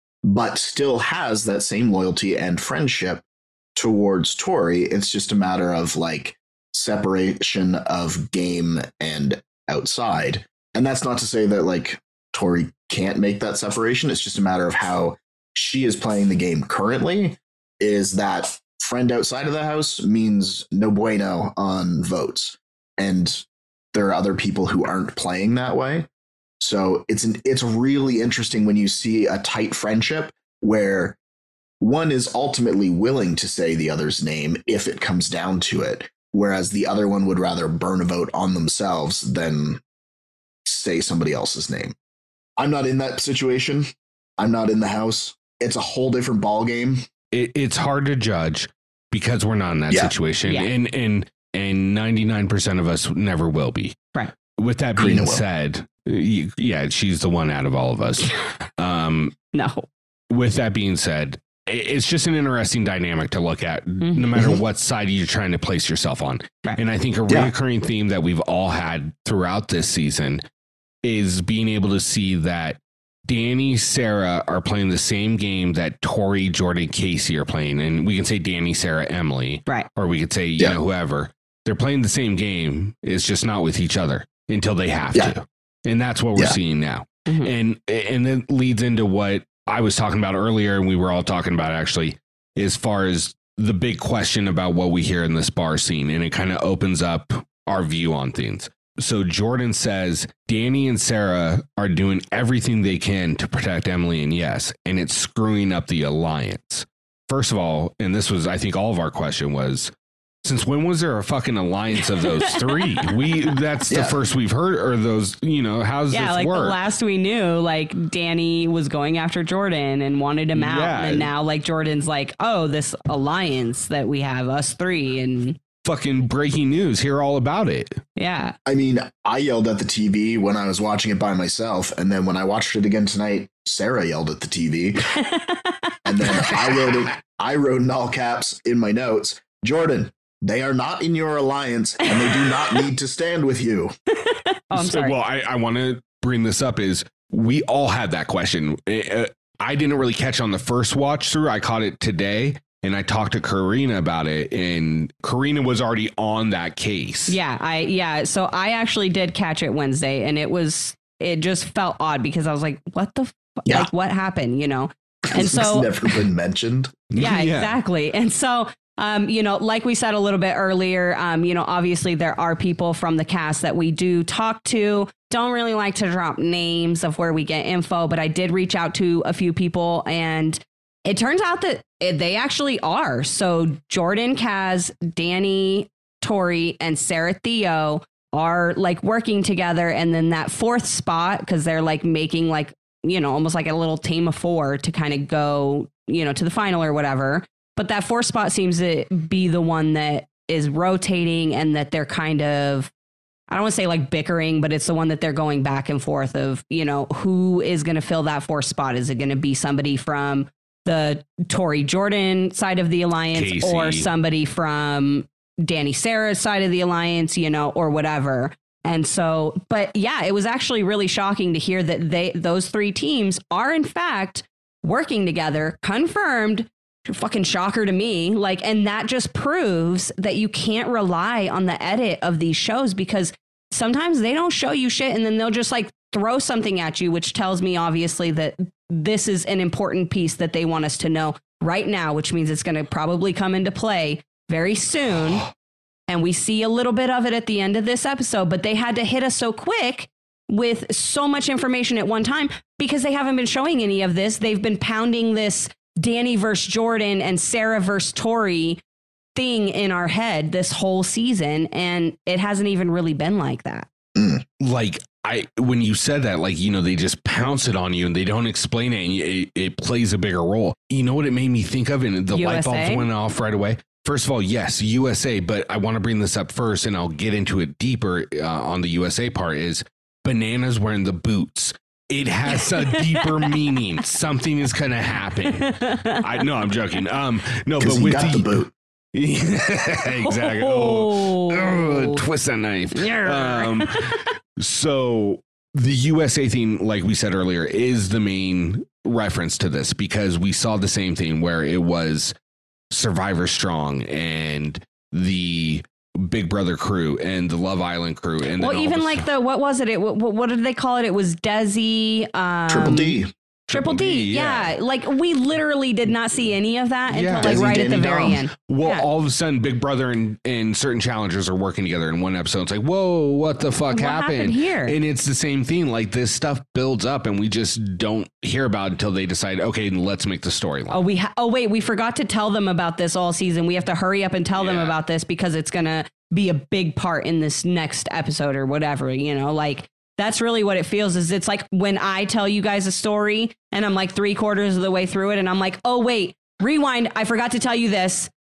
but still has that same loyalty and friendship towards Tori. It's just a matter of like separation of game and outside. And that's not to say that like Tori can't make that separation. It's just a matter of how she is playing the game currently. Is that friend outside of the house means no bueno on votes. And there are other people who aren't playing that way. So it's an, it's really interesting when you see a tight friendship where one is ultimately willing to say the other's name if it comes down to it, whereas the other one would rather burn a vote on themselves than say somebody else's name. I'm not in that situation. I'm not in the house. It's a whole different ball game. It, it's hard to judge because we're not in that Yeah. situation. Yeah. And and and ninety-nine percent of us never will be. Right. with that Karina being will. said, y- yeah, she's the one out of all of us. Um, No. with that being said, i- it's just an interesting dynamic to look at, Mhm. no matter Mhm. what side you're trying to place yourself on. Right. And I think a Yeah. reoccurring theme that we've all had throughout this season is being able to see that Danny, Sarah are playing the same game that Tori, Jordan, Casey are playing. And we can say Danny, Sarah, Emily, Right. or we could say, you Yeah. know, whoever. They're playing the same game. It's just not with each other until they have Yeah. to. And that's what we're Yeah. seeing now. Mhm. And and then leads into what I was talking about earlier, and we were all talking about actually, as far as the big question about what we hear in this bar scene. And it kind of opens up our view on things. So Jordan says Danny and Sarah are doing everything they can to protect Emily and Yes, and it's screwing up the alliance. First of all, and this was, I think, all of our question was, since when was there a fucking alliance of those three? We that's the Yeah. first we've heard, or those, you know, how's Yeah, this like work? the last we knew, like Danny was going after Jordan and wanted him out. Yeah. And now like Jordan's like, oh, this alliance that we have, us three. And Fucking breaking news. Hear all about it. yeah. I mean, I yelled at the T V when I was watching it by myself, and then when I watched it again tonight, Sarah yelled at the T V, and then I wrote it. I wrote in all caps in my notes, Jordan, they are not in your alliance, and they do not need to stand with you. Oh, I'm So, sorry. well, I, I want to bring this up is we all had that question. Uh, I didn't really catch on the first watch through. I caught it today and I talked to Karina about it, and Karina was already on that case. Yeah, I yeah. So I actually did catch it Wednesday, and it was it just felt odd because I was like, what the f- Yeah. like what happened, you know? And It's so never been mentioned. yeah, exactly. And so um, you know, like we said a little bit earlier, um, you know, obviously there are people from the cast that we do talk to. Don't really like to drop names of where we get info, but I did reach out to a few people, and it turns out that it, they actually are. So Jordan, Kaz, Danny, Tori, and Sarah Theo are like working together. And then that fourth spot, because they're like making like, you know, almost like a little team of four to kind of go, you know, to the final or whatever. But that fourth spot seems to be the one that is rotating, and that they're kind of, I don't want to say like bickering, but it's the one that they're going back and forth of, you know, who is going to fill that fourth spot? Is it going to be somebody from the Tori Jordan side of the alliance, Casey. or somebody from Danny Sarah's side of the alliance, you know, or whatever? And so, but yeah, it was actually really shocking to hear that they, those three teams are in fact working together, confirmed. Fucking shocker to me. Like, and that just proves that you can't rely on the edit of these shows, because sometimes they don't show you shit and then they'll just like throw something at you, which tells me obviously that this is an important piece that they want us to know right now, which means it's going to probably come into play very soon. And we see a little bit of it at the end of this episode, but they had to hit us so quick with so much information at one time because they haven't been showing any of this. They've been pounding this Danny versus Jordan and Sarah versus Tori thing in our head this whole season, and it hasn't even really been like that. Like, I, when you said that, like, you know, they just pounce it on you and they don't explain it, and it, it plays a bigger role. You know what it made me think of? And the light U S A? bulbs went off right away. First of all, yes, U S A, but I want to bring this up first, and I'll get into it deeper uh, on the U S A part. Is Bananas wearing the boots? It has a deeper meaning. Something is going to happen. I no, I'm joking. Um, no, but Because he with got the boot. exactly. Oh, oh, twist that knife. Um, so the U S A thing, like we said earlier, is the main reference to this, because we saw the same thing where it was Survivor Strong and the Big Brother crew and the Love Island crew, and well, then all even the like stuff- the what was it? It what, what did they call it? It was Desi, um, Triple D. Triple D, yeah. Like we literally did not see any of that Yeah. until like Desi, right at the Danny, very Dom. end. Well, Yeah. all of a sudden, Big Brother and, and certain challengers are working together in one episode. It's like, whoa, what the fuck What happened? happened here? And it's the same thing. Like, this stuff builds up, and we just don't hear about it until they decide, okay, let's make the storyline. Oh, we ha- oh wait, we forgot to tell them about this all season. We have to hurry up and tell them Yeah. about this because it's gonna be a big part in this next episode or whatever. You know, like that's really what it feels. Is it's like when I tell you guys a story and I'm like three quarters of the way through it, and I'm like, oh wait, rewind. I forgot to tell you this.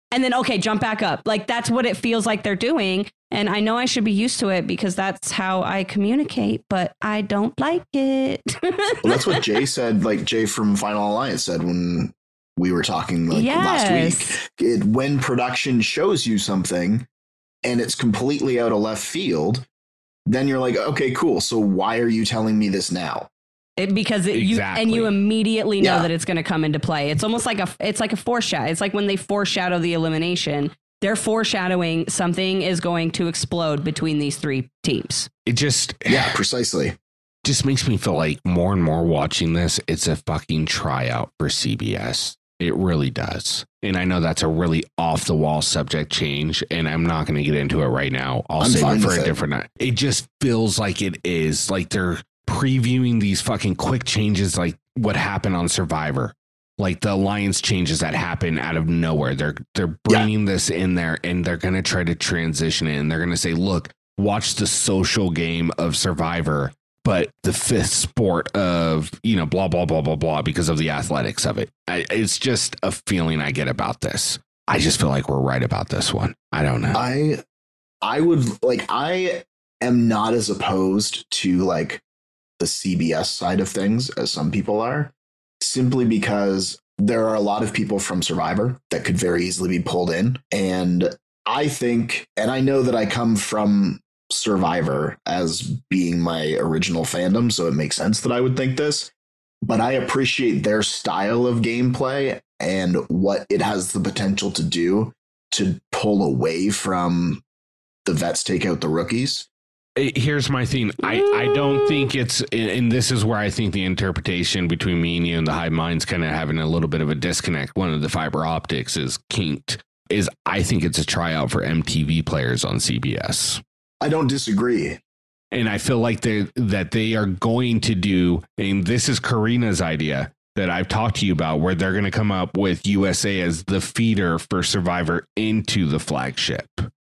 and then, okay, jump back up. Like, that's what it feels like they're doing. And I know I should be used to it because that's how I communicate, but I don't like it. Well, that's what Jay said, like Jay from Final Alliance said when we were talking like Yes. last week. It, when production shows you something and it's completely out of left field, then you're like, okay, cool. So why are you telling me this now? It, because it, you and Exactly. you immediately know Yeah. that it's going to come into play. It's almost like a it's like a foreshadow. It's like when they foreshadow the elimination, they're foreshadowing something is going to explode between these three teams. It just Yeah, precisely. just makes me feel like more and more watching this, it's a fucking tryout for C B S. It really does. And I know that's a really off the wall subject change, and I'm not going to get into it right now. I'll I'm save fine it for with a it. different night. It just feels like it is like they're previewing these fucking quick changes, like what happened on Survivor, like the alliance changes that happen out of nowhere. They're they're bringing this in there, and they're going to try to transition it, and they're going to say, look, watch the social game of Survivor, but the fifth sport of, you know, blah, blah, blah, blah, blah, because of the athletics of it. I, it's just a feeling I get about this. I just feel like we're right about this one. I don't know. I I would like I am not as opposed to like the C B S side of things as some people are, simply because there are a lot of people from Survivor that could very easily be pulled in. And I think, and I know that I come from Survivor as being my original fandom, so it makes sense that I would think this, but I appreciate their style of gameplay and what it has the potential to do to pull away from the vets take out the rookies. Eh, Here's my thing. I, I don't think it's, and this is where I think the interpretation between me and you and the Hive Mind's kind of having a little bit of a disconnect. One of the fiber optics is kinked, is I think it's a tryout for M T V players on C B S. I don't disagree. And I feel like they that they are going to do, and this is Karina's idea that I've talked to you about, where they're going to come up with U S A as the feeder for Survivor into the flagship.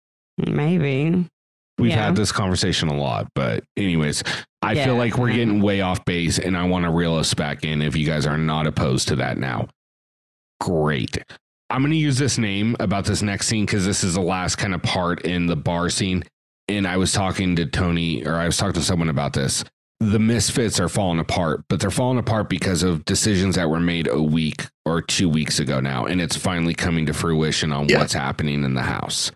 Maybe. We've Yeah. had this conversation a lot, but anyways, I Yeah. feel like we're getting way off base, and I want to reel us back in if you guys are not opposed to that now. Great. I'm going to use this name about this next scene because this is the last kind of part in the bar scene. And I was talking to Tony, or I was talking to someone about this. The Misfits are falling apart, but they're falling apart because of decisions that were made a week or two weeks ago now. And it's finally coming to fruition on Yeah. what's happening in the house.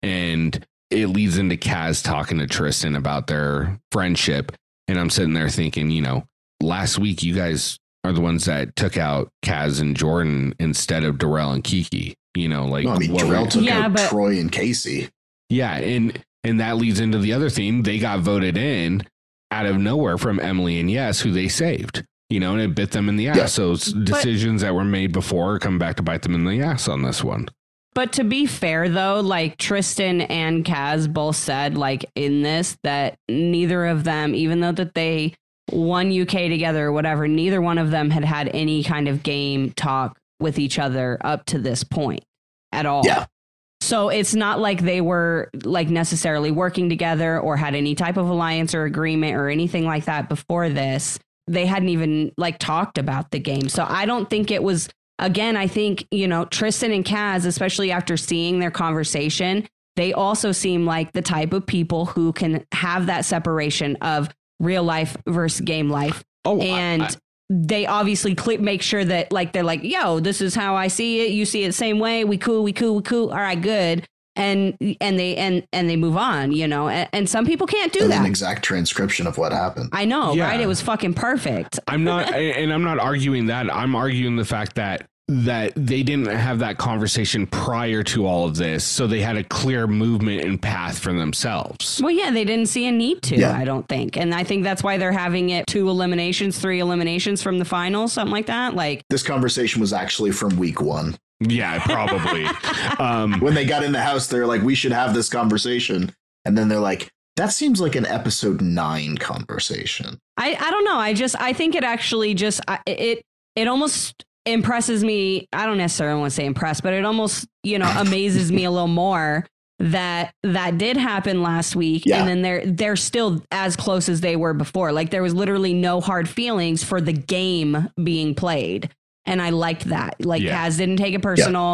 And it leads into Kaz talking to Tristan about their friendship. And I'm sitting there thinking, you know, last week you guys are the ones that took out Kaz and Jordan instead of Darrell and Kiki. You know, like, No, I mean, what Jarrell were- took Yeah, out but- Troy and Casey. yeah, and and that leads into the other thing. They got voted in out of nowhere from Emily and Yes, who they saved. You know, and it bit them in the ass. Yeah. So it's decisions that were made before come back to bite them in the ass on this one. But to be fair, though, like Tristan and Kaz both said, like in this, that neither of them, even though that they won U K together or whatever, neither one of them had had any kind of game talk with each other up to this point at all. Yeah. So it's not like they were like necessarily working together or had any type of alliance or agreement or anything like that before this. They hadn't even like talked about the game. So I don't think it was, again, I think, you know, Tristan and Kaz, especially after seeing their conversation, they also seem like the type of people who can have that separation of real life versus game life. Oh, And I- I- they obviously cl- make sure that like they're like, yo, this is how I see it. You see it the same way. We cool, we cool, we cool. All right, good. And and they and and they move on, you know. And, and some people can't do That's that. an exact transcription of what happened. I know, Yeah. right? It was fucking perfect. I'm not, and I'm not arguing that. I'm arguing the fact that that they didn't have that conversation prior to all of this, so they had a clear movement and path for themselves. Well, yeah, they didn't see a need to, Yeah. I don't think. And I think that's why they're having it two eliminations, three eliminations from the finals, something like that. Like, This conversation was actually from week one. Yeah, probably. um, When they got in the house, they're like, we should have this conversation. And then they're like, that seems like an episode nine conversation. I, I don't know. I just, I think it actually just, I- it, it almost impresses me. I don't necessarily want to say impressed, but it almost, you know, amazes me a little more that that did happen last week. Yeah. And then they're, they're still as close as they were before. Like there was literally no hard feelings for the game being played. And I liked that. Like Yeah. Kaz didn't take it personal.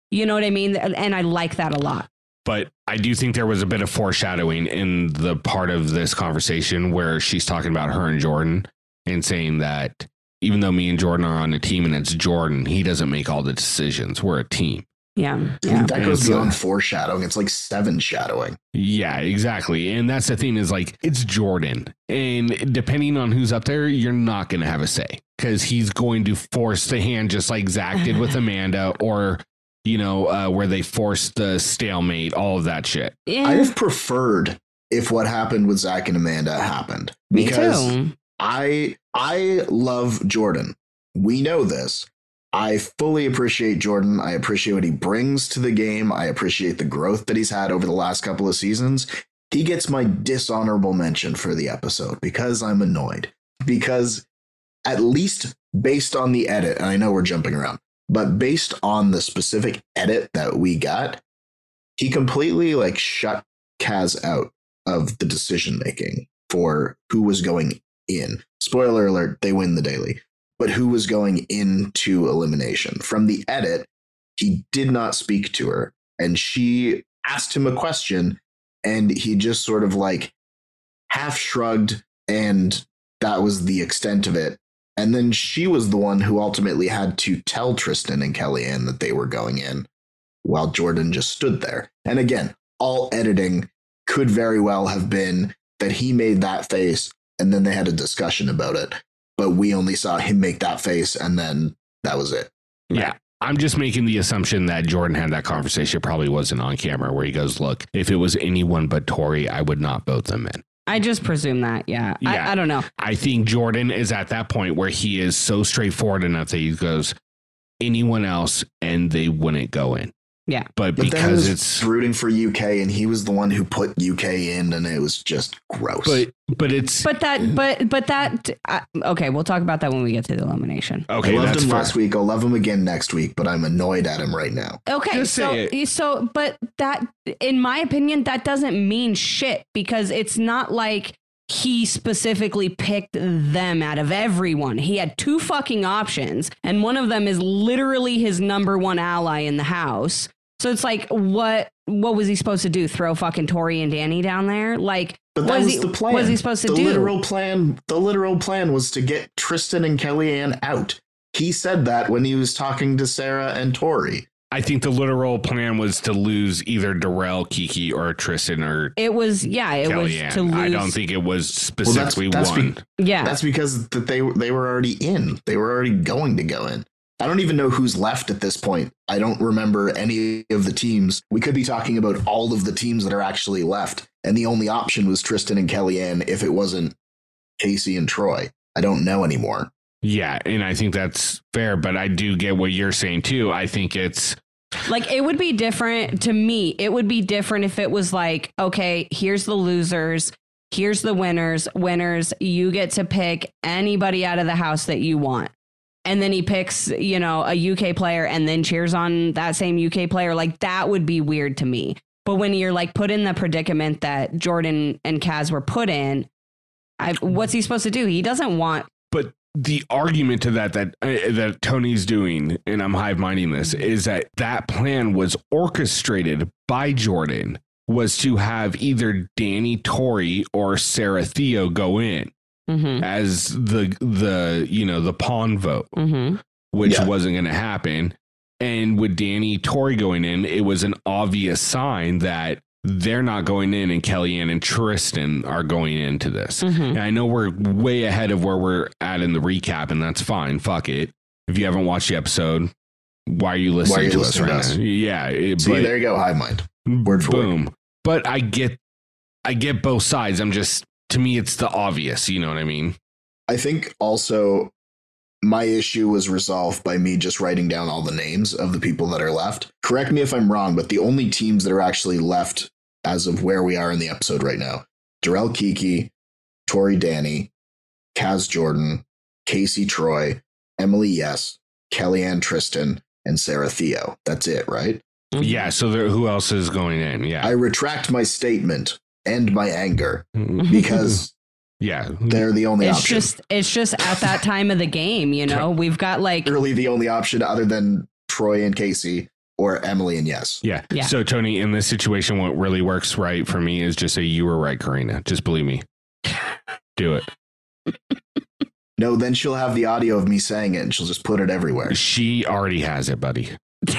You know what I mean? And I like that a lot. But I do think there was a bit of foreshadowing in the part of this conversation where she's talking about her and Jordan and saying that even though me and Jordan are on a team and it's Jordan, he doesn't make all the decisions. We're a team. Yeah. yeah. That goes And beyond so- foreshadowing. It's like seven shadowing. Yeah, exactly. And that's the thing is like, it's Jordan. And depending on who's up there, you're not going to have a say because he's going to force the hand just like Zach did with Amanda or, you know, uh, where they forced the stalemate, all of that shit. Yeah. I have preferred if what happened with Zach and Amanda happened Me because too. I I love Jordan. We know this. I fully appreciate Jordan. I appreciate what he brings to the game. I appreciate the growth that he's had over the last couple of seasons. He gets my dishonorable mention for the episode because I'm annoyed. Because at least based on the edit, and I know we're jumping around, but based on the specific edit that we got, he completely like shut Kaz out of the decision making for who was going in. Spoiler alert, they win the daily. But who was going into elimination. From the edit, he did not speak to her. And she asked him a question, and he just sort of like half shrugged, and that was the extent of it. And then she was the one who ultimately had to tell Tristan and Kellyanne that they were going in, while Jordan just stood there. And again, all editing could very well have been that he made that face, and then they had a discussion about it. But we only saw him make that face, and then that was it. Yeah. I'm just making the assumption that Jordan had that conversation. It probably wasn't on camera where he goes, look, if it was anyone but Tori, I would not vote them in. I just presume that. Yeah. Yeah. I, I don't know. I think Jordan is at that point where he is so straightforward enough that he goes, anyone else, and they wouldn't go in. Yeah. But, But then I because was it's rooting for U K, and he was the one who put U K in, and it was just gross. but but it's But that, but, but that, uh, okay, we'll talk about that when we get to the elimination. okay. I loved That's him fair. last week. I'll love him again next week, but I'm annoyed at him right now. Okay, Just so say so but that in my opinion that doesn't mean shit because it's not like he specifically picked them out of everyone. He had two fucking options and one of them is literally his number one ally in the house. So it's like what what was he supposed to do? Throw fucking Tori and Danny down there? Like But what that is was he, the plan. What was he supposed to the do? literal plan. The literal plan was to get Tristan and Kellyanne out. He said that when he was talking to Sarah and Tori. I think the literal plan was to lose either Darrell, Kiki, or Tristan or It was yeah, it Kellyanne. was to lose. I don't think it was specifically that's one. be- yeah. That's because that they they were already in. They were already going to go in. I don't even know who's left at this point. I don't remember any of the teams. We could be talking about all of the teams that are actually left. And the only option was Tristan and Kellyanne if it wasn't Casey and Troy. I don't know anymore. Yeah, and I think that's fair, but I do get what you're saying too. I think it's Like it would be different to me. It would be different if it was like, okay, here's the losers. Here's the winners. Winners, you get to pick anybody out of the house that you want. And then he picks, you know, a U K player and then cheers on that same U K player. Like that would be weird to me. But when you're like put in the predicament that Jordan and Kaz were put in, I, what's he supposed to do? He doesn't want. but the argument to that that uh, that Tony's doing, and I'm hive minding this, is that that plan was orchestrated by Jordan, was to have either Danny, Tori, or Sarah Theo go in Mm-hmm, as the the you know the pawn vote, mm-hmm. which Yeah. wasn't going to happen. And with Danny, Tori going in, it was an obvious sign that they're not going in, and Kellyanne and Tristan are going into this. Mm-hmm. And I know we're way ahead of where we're at in the recap, and that's fine. Fuck it. If you haven't watched the episode, why are you listening Why are you to listening to us us? right now? Yeah. it- See, but- there you go, hive mind. Word for word. boom. But I get, I get both sides. I'm just, to me, it's the obvious. You know what I mean? I think also my issue was resolved by me just writing down all the names of the people that are left. Correct me if I'm wrong, but the only teams that are actually left as of where we are in the episode right now, Darrell Kiki, Tori Danny, Kaz Jordan, Casey Troy, Emily Yes, Kellyanne Tristan, and Sarah Theo. That's it, right? Mm-hmm. Yeah. So there, who else is going in? Yeah. I retract my statement and my anger because yeah. they're the only It's option. just it's just at that time of the game, you know. We've got like Literally the only option other than Troy and Casey or Emily and Yes. Yeah. Yeah. So Tony, in this situation, what really works right for me is just say you were right, Karina. Just believe me. Do it. No, then she'll have the audio of me saying it and she'll just put it everywhere. She already has it, buddy.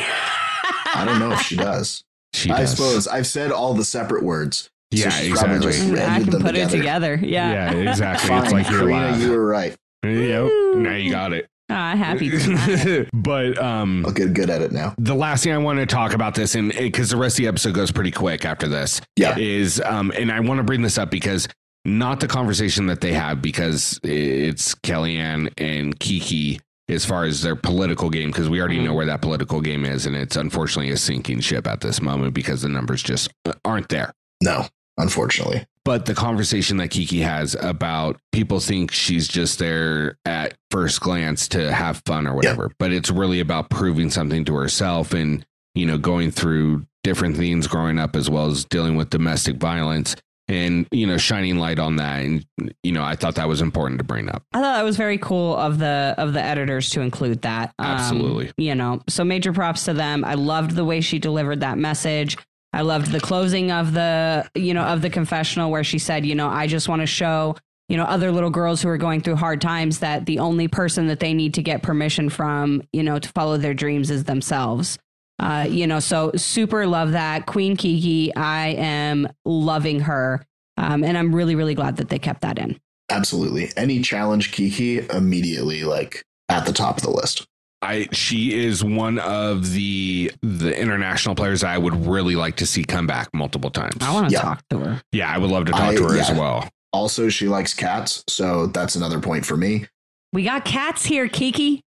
I don't know if she does. She I does. suppose I've said all the separate words. Yeah, she's probably exactly. just I rendered can them put together. it together. Yeah. Yeah, exactly. Fine, It's like you're Karina, alive. you were right. Yep. Now you got it. Ah, happy to that. But um, I'll get good at it now. the last thing I want to talk about this, and because the rest of the episode goes pretty quick after this, Yeah. is um, and I want to bring this up because not the conversation that they have, because it's Kellyanne and Kiki as far as their political game, because we already know where that political game is, and it's unfortunately a sinking ship at this moment because the numbers just aren't there. No, unfortunately. But the conversation that Kiki has about people think she's just there at first glance to have fun or whatever, yeah. but it's really about proving something to herself and, you know, going through different things growing up, as well as dealing with domestic violence and, you know, shining light on that. And, you know, I thought that was important to bring up. I thought that was very cool of the of the editors to include that. Um, Absolutely. You know, so major props to them. I loved the way she delivered that message. I loved the closing of the, you know, of the confessional where she said, you know, I just want to show, you know, other little girls who are going through hard times that the only person that they need to get permission from, you know, to follow their dreams is themselves. Uh, you know, so super love that. Queen Kiki, I am loving her. Um, and I'm really, really glad that they kept that in. Absolutely. Any challenge Kiki, immediately like at the top of the list. I she is one of the the international players I would really like to see come back multiple times. I want to Yeah. talk to her. Yeah, I would love to talk I- to her as yeah. well. Also, she likes cats, so that's another point for me. We got cats here, Kiki.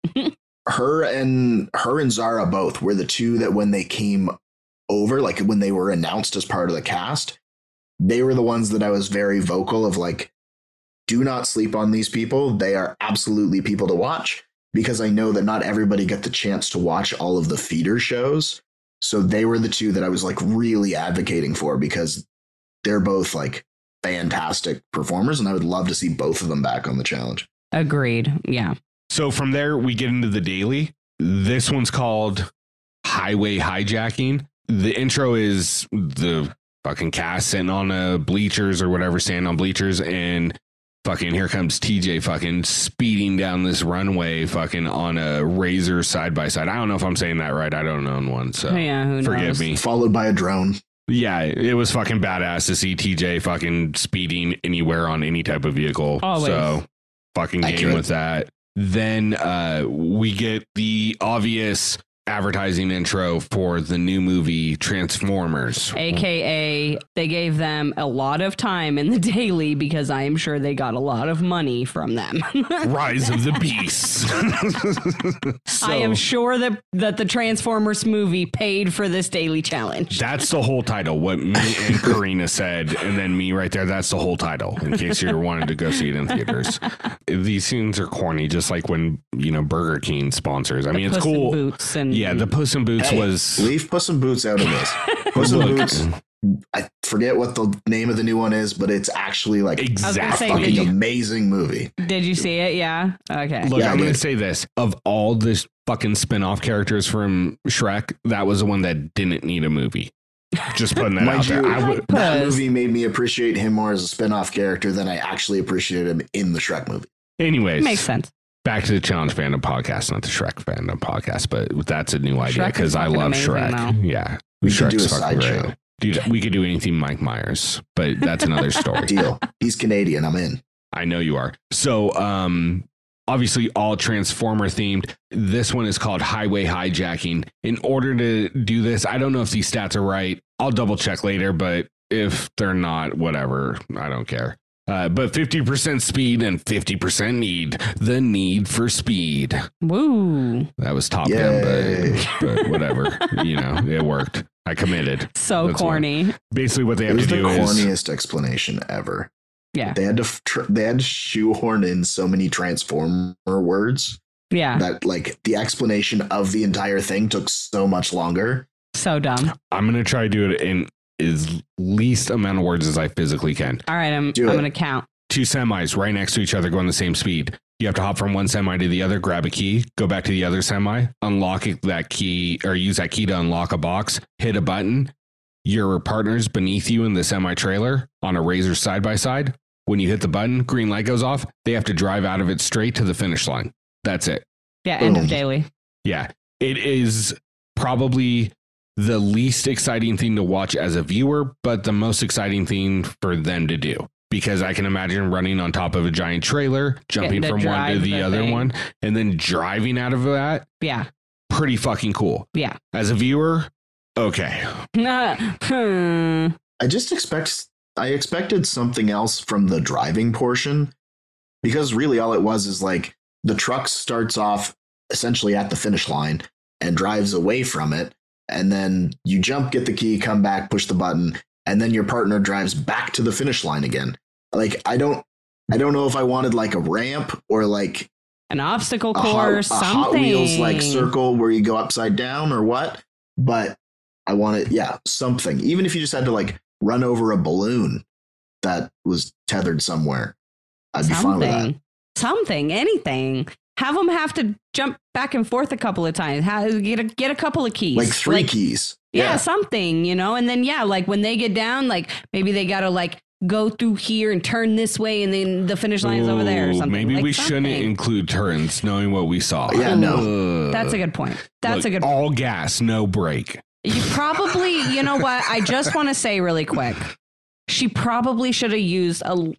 Her and her and Zara both were the two that when they came over, like when they were announced as part of the cast, they were the ones that I was very vocal of like, do not sleep on these people. They are absolutely people to watch, because I know that not everybody get the chance to watch all of the feeder shows. So they were the two that I was like really advocating for, because they're both like fantastic performers, and I would love to see both of them back on the challenge. Agreed. Yeah. So from there, we get into the daily. This one's called Highway Hijacking. The intro is the fucking cast sitting on a bleachers or whatever, standing on bleachers, and fucking here comes T J fucking speeding down this runway fucking on a Razor side by side. I don't know if I'm saying that right. I don't own one, so Yeah, who forgive knows? me. Followed by a drone. Yeah, it was fucking badass to see T J fucking speeding anywhere on any type of vehicle. Always. So fucking game Accurate. with that. Then uh, we get the obvious advertising intro for the new movie Transformers. A K A they gave them a lot of time in the daily because I am sure they got a lot of money from them. Rise of the Beasts. So, I am sure that, that the Transformers movie paid for this daily challenge. that's the whole title. What me and Karina said, and then me right there. That's the whole title. In case you're wanting to go see it in theaters, these scenes are corny, just like when you know Burger King sponsors. I The mean, it's Puss in cool. Boots and Yeah, the Puss in Boots Hey, was. leave Puss in Boots out of this. Puss in Look, Boots, I forget what the name of the new one is, but it's actually like exactly. say, a did you- amazing movie. Did you see it? Yeah. Okay. Look, Yeah, I I'm going to did. say this. Of all the fucking spin-off characters from Shrek, that was the one that didn't need a movie. Just putting that Mind out there. you, I would, that Puss. movie made me appreciate him more as a spin-off character than I actually appreciated him in the Shrek movie. anyways, Makes sense. back to the Challenge Fandom podcast, not the Shrek Fandom podcast, but that's a new idea Shrek is because I fucking love amazing, Shrek. though. Yeah. We should do a Shrek's fucking sideshow. great. Dude, we could do anything Mike Myers, but that's another story. Deal. He's Canadian. I'm in. I know you are. So, um, obviously, all Transformer themed. This one is called Highway Hijacking. In order to do this, I don't know if these stats are right. I'll double check later, but if they're not, whatever. I don't care. Uh, but fifty percent speed and fifty percent need. The need for speed. Woo. That was Top Yay. Gun, but, but whatever. You know, it worked. I committed. So That's corny. Basically, what they It have was to the do is. corniest explanation ever. Yeah. They had to tr- they had to shoehorn in so many Transformer words Yeah. that like the explanation of the entire thing took so much longer. So dumb. I'm going to try to do it in as least amount of words as I physically can. All right. I'm, I'm Do it. going to count. Two semis right next to each other going the same speed. You have to hop from one semi to the other, grab a key, go back to the other semi, unlock that key or use that key to unlock a box, hit a button. Your partner's beneath you in the semi trailer on a Razor side by side. When you hit the button, green light goes off. They have to drive out of it straight to the finish line. That's it. Yeah, end Boom. of daily. Yeah, it is probably the least exciting thing to watch as a viewer, but the most exciting thing for them to do. Because I can imagine running on top of a giant trailer, jumping Getting to from one to drive the, the other thing. one, and then driving out of that. Yeah. Pretty fucking cool. Yeah. As a viewer, okay. Hmm. I just expect I expected something else from the driving portion, because really all it was is like the truck starts off essentially at the finish line and drives away from it, and then you jump, get the key, come back, push the button, and then your partner drives back to the finish line again. Like I don't I don't know if I wanted like a ramp or like An obstacle a Hot, course, a something. Hot Wheels like circle where you go upside down or what, but I wanted, yeah, something. Even if you just had to like run over a balloon that was tethered somewhere, I'd be fine with that. Something. Something, anything. Have them have to jump back and forth a couple of times. Have, get a get a couple of keys. Like three keys. Yeah, something, you know, and then yeah, like when they get down, like maybe they gotta like go through here and turn this way, and then the finish line is over there or Ooh, something. Maybe Like we something. shouldn't include turns, knowing what we saw. Yeah, no. Ugh. That's a good point. That's Look, a good. all gas, no brake. You probably, you know what? I just want to say really quick. She probably should have used a,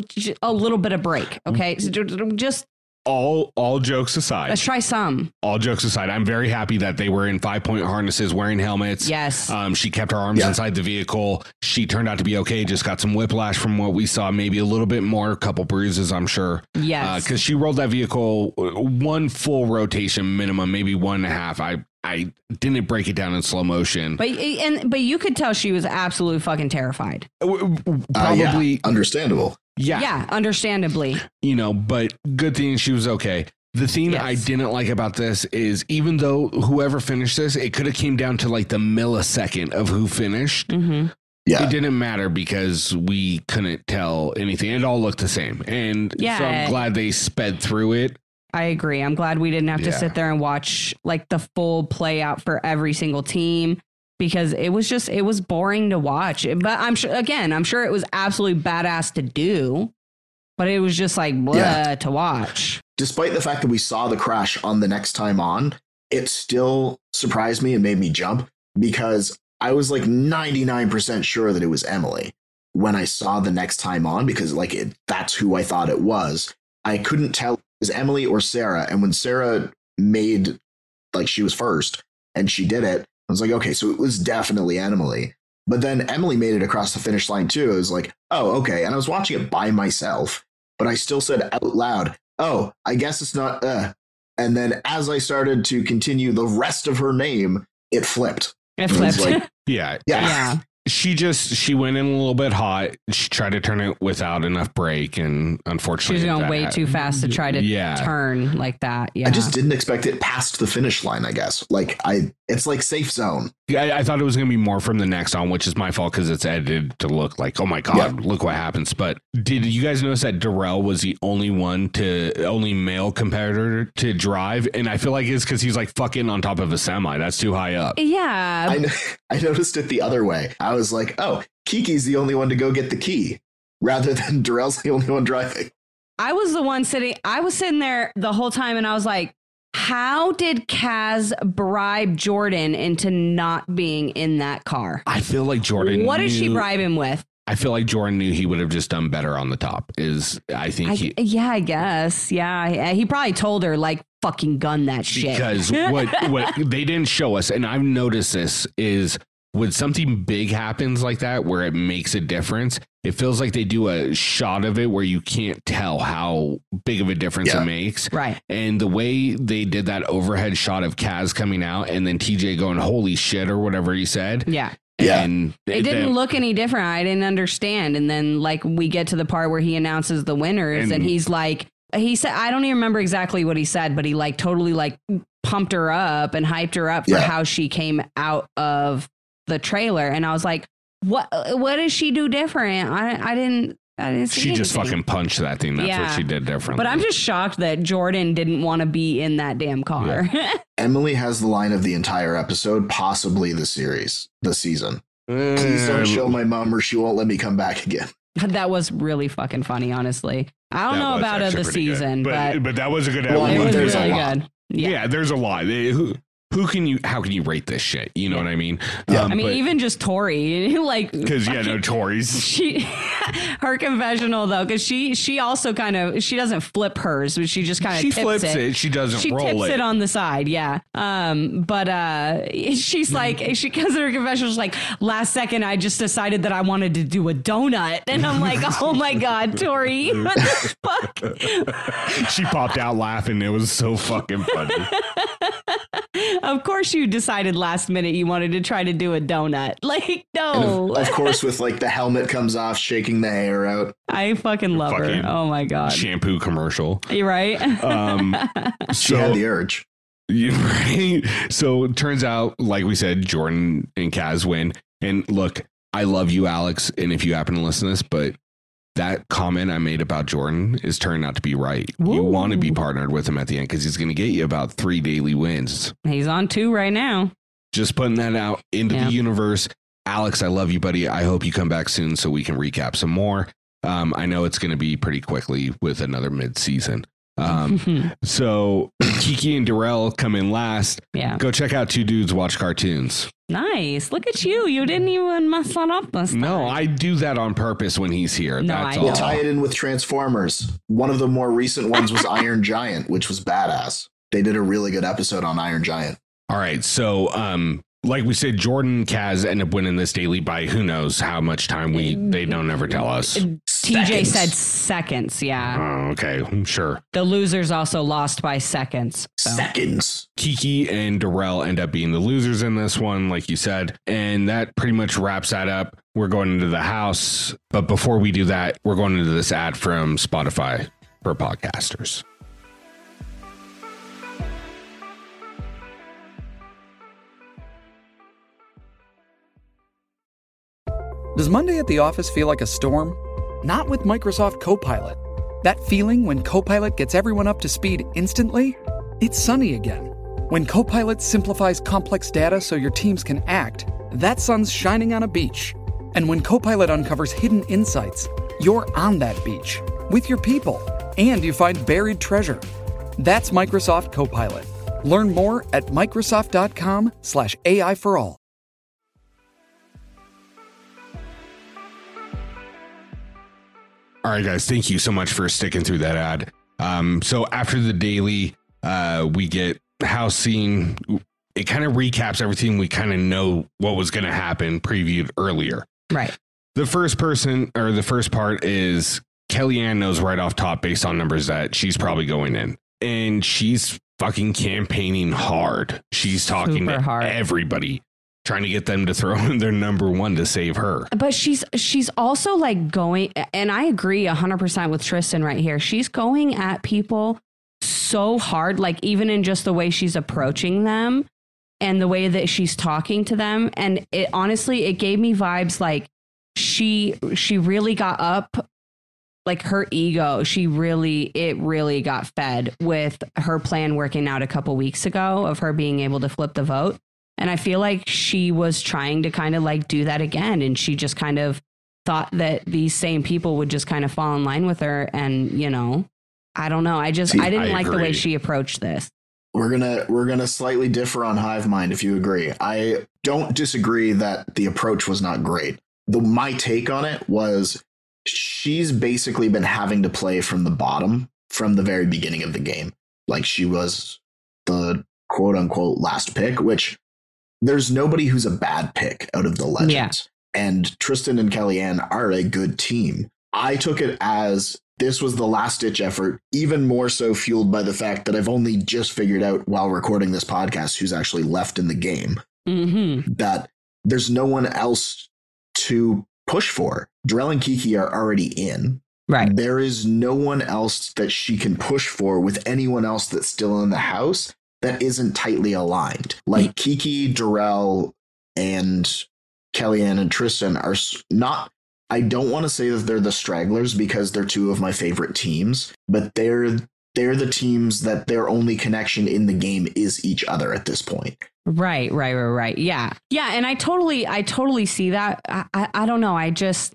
a little bit of brake. Okay. So just All all jokes aside, let's try some. all jokes aside, I'm very happy that they were in five point harnesses, wearing helmets. Yes. Um, she kept her arms Yeah. inside the vehicle. She turned out to be okay. Just got some whiplash from what we saw, maybe a little bit more, a couple bruises, I'm sure. Yes. Because she rolled that vehicle uh, one full rotation minimum, maybe one and a half. I I didn't break it down in slow motion. But and but you could tell she was absolutely fucking terrified. W- w- Uh, yeah, Probably, understandable. yeah, Yeah, understandably. you know, but good thing she was okay. The thing Yes. I didn't like about this is even though whoever finished this, it could have came down to like the millisecond of who finished. Mm-hmm. Yeah. It didn't matter because we couldn't tell anything. It all looked the same. And Yeah. so I'm glad they sped through it. I agree. I'm glad we didn't have to Yeah. sit there and watch like the full play out for every single team, because it was just it was boring to watch. But I'm sure again, I'm sure it was absolutely badass to do, but it was just like blah Yeah. to watch. Despite the fact that we saw the crash on the next time on, it still surprised me and made me jump, because I was like ninety-nine percent sure that it was Emily when I saw the next time on, because like it, that's who I thought it was. I couldn't tell if it was Emily or Sarah. And when Sarah made, like she was first and she did it, I was like, okay, so it was definitely Emily. But then Emily made it across the finish line too. I was like, oh, okay. And I was watching it by myself, but I still said out loud, oh, I guess it's not, uh. And then as I started to continue the rest of her name, it flipped. It It was flipped. like- Yeah. Yeah. Yeah. She just, she went in a little bit hot. She tried to turn it without enough brake. And unfortunately, She's going that way had- too fast to try to Yeah. turn like that. Yeah. I just didn't expect it past the finish line, I guess. Like I it's like safe zone. I, I thought it was going to be more from the next on, which is my fault because it's edited to look like, oh my God, Yeah. look what happens. But did you guys notice that Darrell was the only one to, only male competitor to drive? And I feel like it's because he's like fucking on top of a semi. That's too high up. yeah. I I noticed it the other way. I was like, oh, Kiki's the only one to go get the key, rather than Darrell's the only one driving. I was the one sitting, I was sitting there the whole time and I was like, how did Kaz bribe Jordan into not being in that car? I feel like Jordan. What did she knew- bribe him with? I feel like Jordan knew he would have just done better on the top. Is I think I, he. yeah, I guess. Yeah. He probably told her, like, fucking gun that shit. Because what what they didn't show us, and I've noticed this, is when something big happens like that where it makes a difference, it feels like they do a shot of it where you can't tell how big of a difference Yeah. it makes. Right. And the way they did that overhead shot of Kaz coming out and then T J going, holy shit, or whatever he said. Yeah. Yeah. And It didn't then- look any different. I didn't understand. And then, like, we get to the part where he announces the winners and, And- he's like, he said, I don't even remember exactly what he said, but he, like, totally, like, pumped her up and hyped her up for Yeah. how she came out of the trailer. And I was like, what, what does she do different? I, I didn't, I didn't see She just anything. fucking punched that thing. That's Yeah. what she did differently. But I'm just shocked that Jordan didn't want to be in that damn car. Emily has the line of the entire episode, possibly the series, the season. Please don't Uh, show my mom or she won't let me come back again. That was really fucking funny, honestly. I don't that know was about actually the pretty good. season, but, but, but that was a good Well, I it mean, was there's a really lot. good. Yeah. Yeah. there's a lot. They- Who who can you? How can you rate this shit? You know Yeah. what I mean? Yeah. I mean, even just Tori, like, because yeah, no Tories. she, her confessional though, because she she also kind of she doesn't flip hers, but she just kind of She tips flips it. it. She doesn't She roll tips it. it on the side, yeah. Um, but uh, she's like, she comes in her confessional, she's like, last second, I just decided that I wanted to do a donut, and I'm like, oh my god, Tori, what the fuck? She popped out laughing. It was so fucking funny. Of course, you decided last minute you wanted to try to do a donut. Like, no, Of, of course, with like the helmet comes off, shaking the hair out. I fucking love Fucking her. Oh my god, Shampoo commercial. you right? Um, She so had the urge. you- right? So it turns out, like we said, Jordan and Kaz win. And look, I love you, Alex. And if you happen to listen to this, but that comment I made about Jordan is turning out to be right. You Ooh. want to be partnered with him at the end because he's going to get you about three daily wins. He's on two right now. Just putting that out into Yeah. the universe. Alex, I love you, buddy. I hope you come back soon so we can recap some more. Um, I know it's going to be pretty quickly with another mid-season. Um, so Kiki and Darrell come in last. Yeah, Go check out Two Dudes Watch Cartoons. nice. Look at you. You didn't even mess that up this time. No, I do that on purpose when he's here. No, That's I all. We'll tie it in with Transformers. One of the more recent ones was Iron Giant, which was badass. They did a really good episode on Iron Giant. All right. So, um, like we said, Jordan and Kaz end up winning this daily by who knows how much time we they don't ever tell us. T J Seconds. said seconds. Yeah, Oh, okay, sure. the losers also lost by seconds. So. Seconds. Kiki and Darrell end up being the losers in this one, like you said. And that pretty much wraps that up. We're going into the house. But before we do that, we're going into this ad from Spotify for podcasters. Does Monday at the office feel like a storm? Not with Microsoft Copilot. That feeling when Copilot gets everyone up to speed instantly? It's sunny again. When Copilot simplifies complex data so your teams can act, that sun's shining on a beach. And when Copilot uncovers hidden insights, you're on that beach with your people and you find buried treasure. That's Microsoft Copilot. Learn more at Microsoft.com slash AI for all. All right, guys, thank you so much for sticking through that ad. Um, so after the daily, uh, we get house scene. It kind of recaps everything we kind of know what was going to happen previewed earlier. Right. The first person or the first part is Kellyanne knows right off top based on numbers that she's probably going in, and she's fucking campaigning hard. She's talking Super to hard. everybody, trying to get them to throw in their number one to save her. But she's she's also like going, and I agree one hundred percent with Tristan right here. She's going at people so hard, like even in just the way she's approaching them and the way that she's talking to them. And it honestly, it gave me vibes like she she really got up, like her ego. She really, it really got fed with her plan working out a couple weeks ago of her being able to flip the vote. And I feel like she was trying to kind of like do that again. And she just kind of thought that these same people would just kind of fall in line with her. And, you know, I don't know. I just, See, I didn't I like the way agree. she approached this. We're gonna we're gonna slightly differ on Hive Mind if you agree. I don't disagree that the approach was not great. The my take on it was she's basically been having to play from the bottom from the very beginning of the game. Like she was the quote unquote last pick, which there's nobody who's a bad pick out of the legends. Yeah. And Tristan and Kellyanne are a good team. I took it as this was the last ditch effort, even more so fueled by the fact that I've only just figured out while recording this podcast who's actually left in the game, Mm-hmm. that there's no one else to push for. Darrell and Kiki are already in. Right. There is no one else that she can push for with anyone else that's still in the house that isn't tightly aligned. Like Kiki, Darrell, and Kellyanne and Tristan are s- not, I don't want to say that they're the stragglers because they're two of my favorite teams, but they're they're the teams that their only connection in the game is each other at this point. Right, right, right, right. Yeah. Yeah. And I totally, I totally see that. I, I, I don't know. I just,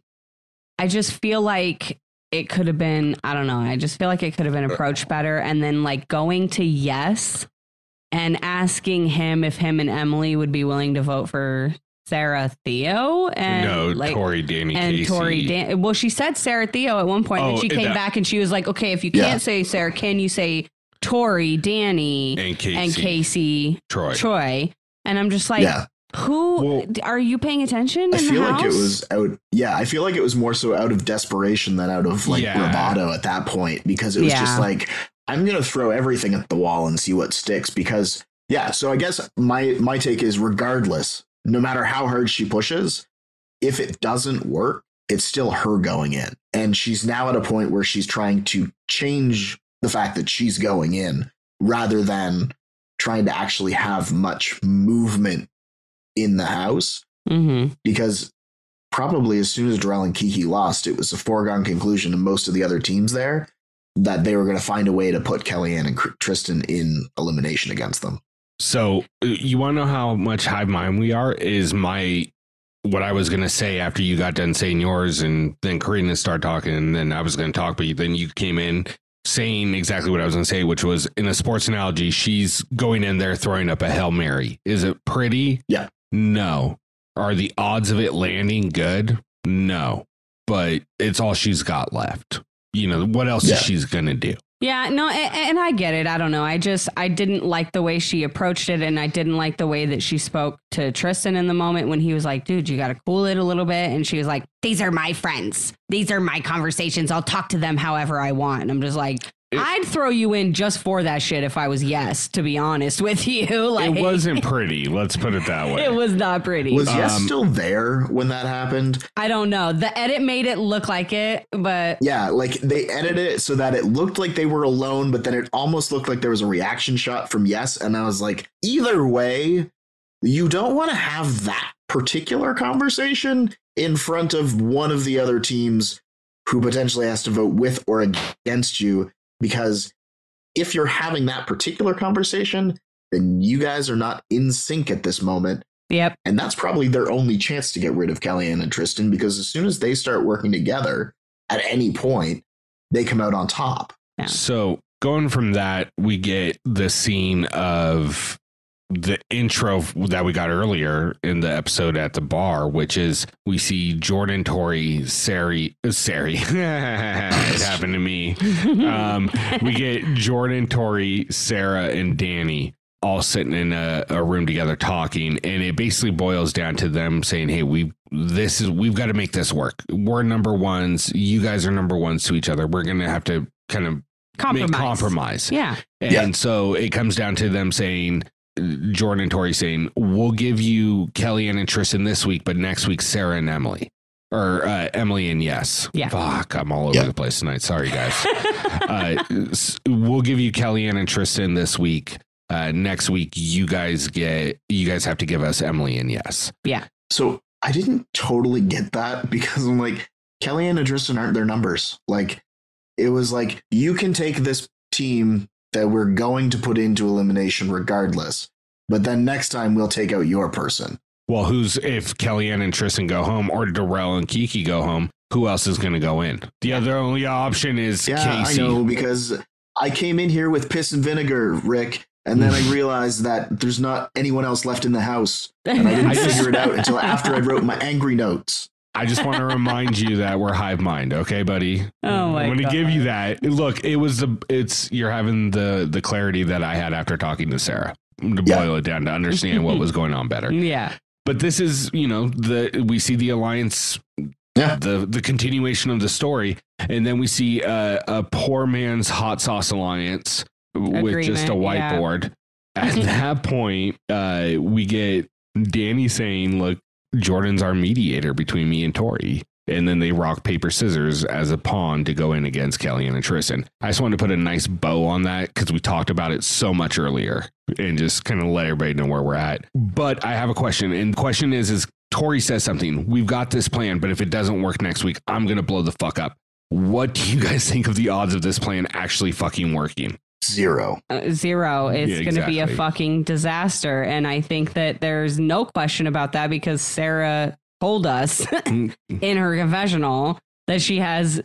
I just feel like it could have been, I don't know. I just feel like it could have been approached better. And then like going to Yes and asking him if him and Emily would be willing to vote for Sarah Theo and no, like, Tori, Danny, and Casey. Tori, Dan- well, she said Sarah Theo at one point, Oh, and she came that- back and she was like, okay, if you Yeah. can't say Sarah, can you say Tori, Danny, and Casey, and Casey, Troy. Troy? And I'm just like, Yeah. who Well, are you paying attention? I in feel the like it house? was out. Yeah, I feel like it was more so out of desperation than out of like Yeah. bravado at that point, because it was Yeah. just like, I'm going to throw everything at the wall and see what sticks. Because, yeah, so I guess my, my take is regardless, no matter how hard she pushes, if it doesn't work, it's still her going in. And she's now at a point where she's trying to change the fact that she's going in rather than trying to actually have much movement in the house. Mm-hmm. Because probably as soon as Darrell and Kiki lost, it was a foregone conclusion to most of the other teams there that they were going to find a way to put Kellyanne and Tristan in elimination against them. So uh, you want to know how much hive mind we are? Is my what I was going to say after you got done saying yours, and then Karina started talking, and then I was going to talk, but then you came in saying exactly what I was going to say, which was in a sports analogy, she's going in there throwing up a Hail Mary. Is it pretty? Yeah. No. Are the odds of it landing good? No. But it's all she's got left. You know, what else Yeah. is she's going to do? Yeah, no, and, and I get it. I don't know. I just, I didn't like the way she approached it, and I didn't like the way that she spoke to Tristan in the moment when he was like, dude, you got to cool it a little bit. And she was like, these are my friends. These are my conversations. I'll talk to them however I want. And I'm just like, It- I'd throw you in just for that shit if I was Yes, to be honest with you. Like, It wasn't pretty. Let's put it that way. It was not pretty. Was Yes Um, still there when that happened? I don't know. The edit made it look like it, but Yeah, like they edited it so that it looked like they were alone, but then it almost looked like there was a reaction shot from Yes. And I was like, either way, you don't want to have that particular conversation in front of one of the other teams who potentially has to vote with or against you. Because if you're having that particular conversation, then you guys are not in sync at this moment. yep. And that's probably their only chance to get rid of Kellyanne and Tristan, because as soon as they start working together at any point, they come out on top. Yeah. So going from that, we get the scene of the intro that we got earlier in the episode at the bar, which is we see Jordan, Tori, Sari, Sari. It happened to me. Um, we get Jordan, Tori, Sarah, and Danny all sitting in a, a room together talking, and it basically boils down to them saying, hey, we this is we've got to make this work. We're number ones. You guys are number ones to each other. We're going to have to kind of Compromise. make compromise. Yeah. And Yeah. so it comes down to them saying, Jordan and Tori saying, we'll give you Kellyanne and Tristan this week, but next week, Sarah and Emily. Or uh, Emily and Yes. Yeah. Fuck, I'm all over Yeah. the place tonight. Sorry, guys. uh, s- we'll give you Kellyanne and Tristan this week. Uh, next week, you guys get, you guys have to give us Emily and Yes. So I didn't totally get that, because I'm like, Kellyanne and Tristan aren't their numbers. Like, it was like, you can take this team that we're going to put into elimination regardless, but then next time we'll take out your person. Well, who's, if Kellyanne and Tristan go home or Darrell and Kiki go home, who else is going to go in? The other only option is Yeah, Casey. I know, because I came in here with piss and vinegar, Rick, and then I realized that there's not anyone else left in the house, and I didn't I just- figure it out until after I wrote my angry notes. I just want to remind you that we're hive mind, okay, buddy? Oh my I'm going to God. give you that. Look, it was the it's you're having the the clarity that I had after talking to Sarah to Yeah. boil it down to understand what was going on better. Yeah. But this is, you know, the we see the alliance, Yeah. the the continuation of the story, and then we see uh, a poor man's hot sauce alliance with just a Agreement, yeah. whiteboard. At that point, uh, we get Danny saying, "Look, Jordan's our mediator between me and Tori." And then they rock, paper, scissors as a pawn to go in against Kellyanne and Tristan. I just wanted to put a nice bow on that because we talked about it so much earlier and just kind of let everybody know where we're at. But I have a question. And the question is, is Tori says something. We've got this plan, but if it doesn't work next week, I'm going to blow the fuck up. What do you guys think of the odds of this plan actually fucking working? Zero. Uh, zero. It's Yeah, going to be a exactly. fucking disaster. And I think that there's no question about that because Sarah told us in her confessional that she has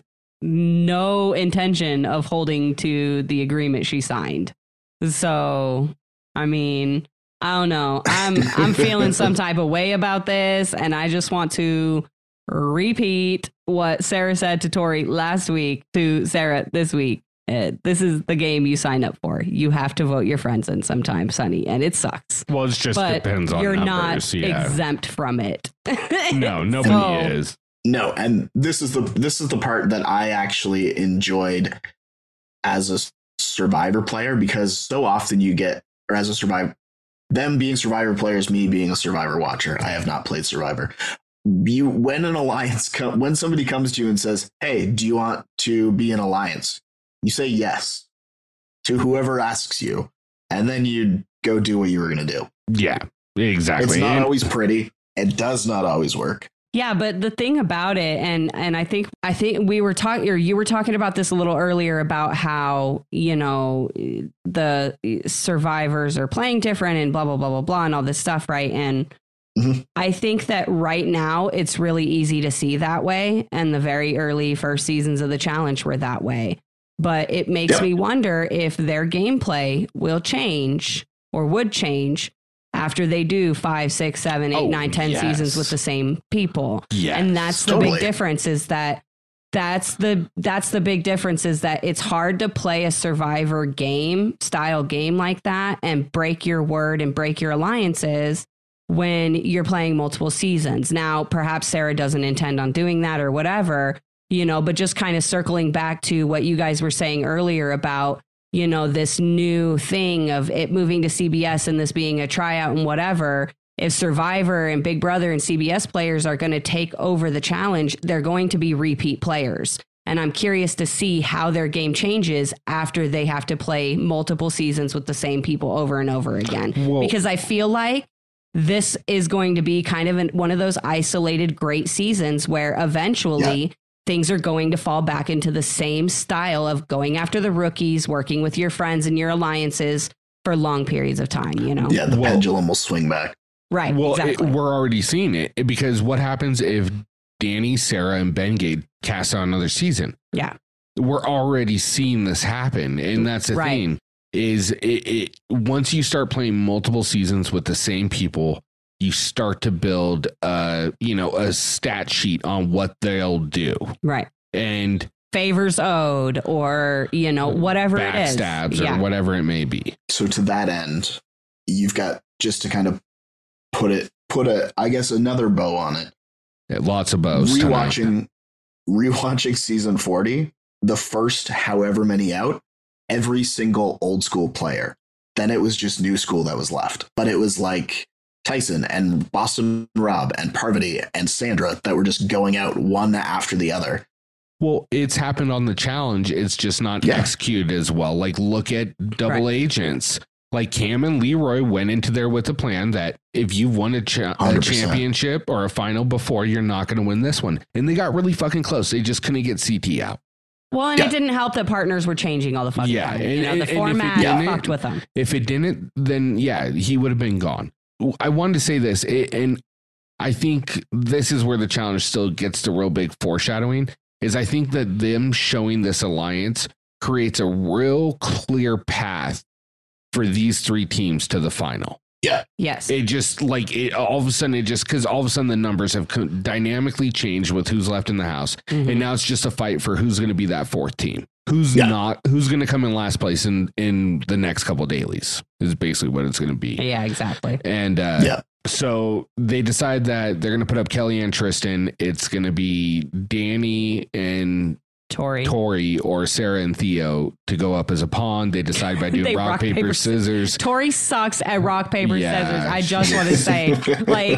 no intention of holding to the agreement she signed. So, I mean, I don't know. I'm I'm feeling some type of way about this, and I just want to repeat what Sarah said to Tori last week to Sarah this week. Uh, this is the game you sign up for. You have to vote your friends in sometimes, Sonny, and it sucks. Well, it just But depends on you're numbers. not yeah. exempt from it. No, nobody So- is. No, and this is the this is the part that I actually enjoyed as a Survivor player, because so often you get, or as a Survivor, them being Survivor players, me being a Survivor watcher. I have not played Survivor. You, when an alliance, com- when somebody comes to you and says, "Hey, do you want to be an alliance?" You say yes to whoever asks you, and then you go do what you were going to do. Yeah, exactly. It's not And- always pretty. It does not always work. Yeah, but the thing about it, and and I think I think we were talking, or you were talking about this a little earlier about how, you know, the survivors are playing different and blah blah blah blah blah and all this stuff, right? And Mhm. I think that right now it's really easy to see that way, and the very early first seasons of the challenge were that way. But it makes Yeah. me wonder if their gameplay will change or would change after they do five, six, seven, eight, Oh, nine, ten yes. seasons with the same people. Yes, And that's the totally. big difference is that that's the that's the big difference is that it's hard to play a Survivor game style game like that and break your word and break your alliances when you're playing multiple seasons. Now, perhaps Sarah doesn't intend on doing that or whatever, you know, but just kind of circling back to what you guys were saying earlier about, you know, this new thing of it moving to C B S and this being a tryout and whatever. If Survivor and Big Brother and C B S players are going to take over the challenge, they're going to be repeat players. And I'm curious to see how their game changes after they have to play multiple seasons with the same people over and over again. Well- because I feel like this is going to be kind of an, one of those isolated great seasons where eventually things are going to fall back into the same style of going after the rookies, working with your friends and your alliances for long periods of time, you know? Yeah, the Well- pendulum will swing back. Right. Well, exactly. it, we're already seeing it because what happens if Danny, Sarah, and Ben Gate cast out another season? Yeah. We're already seeing this happen, and that's the Right. thing. Is it, it once you start playing multiple seasons with the same people, you start to build, uh, you know, a stat sheet on what they'll do, Right. and Favors owed or, you know, whatever it is. backstabs or Yeah. whatever it may be. So to that end, you've got, just to kind of put it, put a, I guess, another bow on it. Lots of bows. tonight. Rewatching, rewatching season forty, the first however many out, every single old school player. Then it was just new school that was left. But it was like Tyson and Boston Rob and Parvati and Sandra that were just going out one after the other. Well, it's happened on the challenge. It's just not Yeah. executed as well. Like, look at double Right. agents. Like Cam and Leroy went into there with a plan that if you've won a, cha- a one hundred percent. championship or a final before, you're not going to win this one. And they got really fucking close. They just couldn't get C T out. Well, and Yeah. it didn't help that partners were changing all the fucking Yeah, time. and- You know, and- the and if it format didn't- fucked with them. If it didn't, then yeah, he would have been gone. I wanted to say this, it, and I think this is where the challenge still gets the real big foreshadowing. Is I think that them showing this alliance creates a real clear path for these three teams to the final. Yes. It just like it all of a sudden it just because all of a sudden the numbers have co- dynamically changed with who's left in the house, Mhm. and now it's just a fight for who's going to be that fourth team. Who's Yeah. not? Who's going to come in last place in in the next couple dailies is basically what it's going to be. Yeah, exactly. And uh, Yeah. so they decide that they're going to put up Kelly and Tristan. It's going to be Danny and Tori. Tori or Sarah and Theo to go up as a pawn. They decide by doing They rock, rock, paper, paper, scissors. Tori sucks at rock, paper, Yeah, scissors. I she- just want to say, like,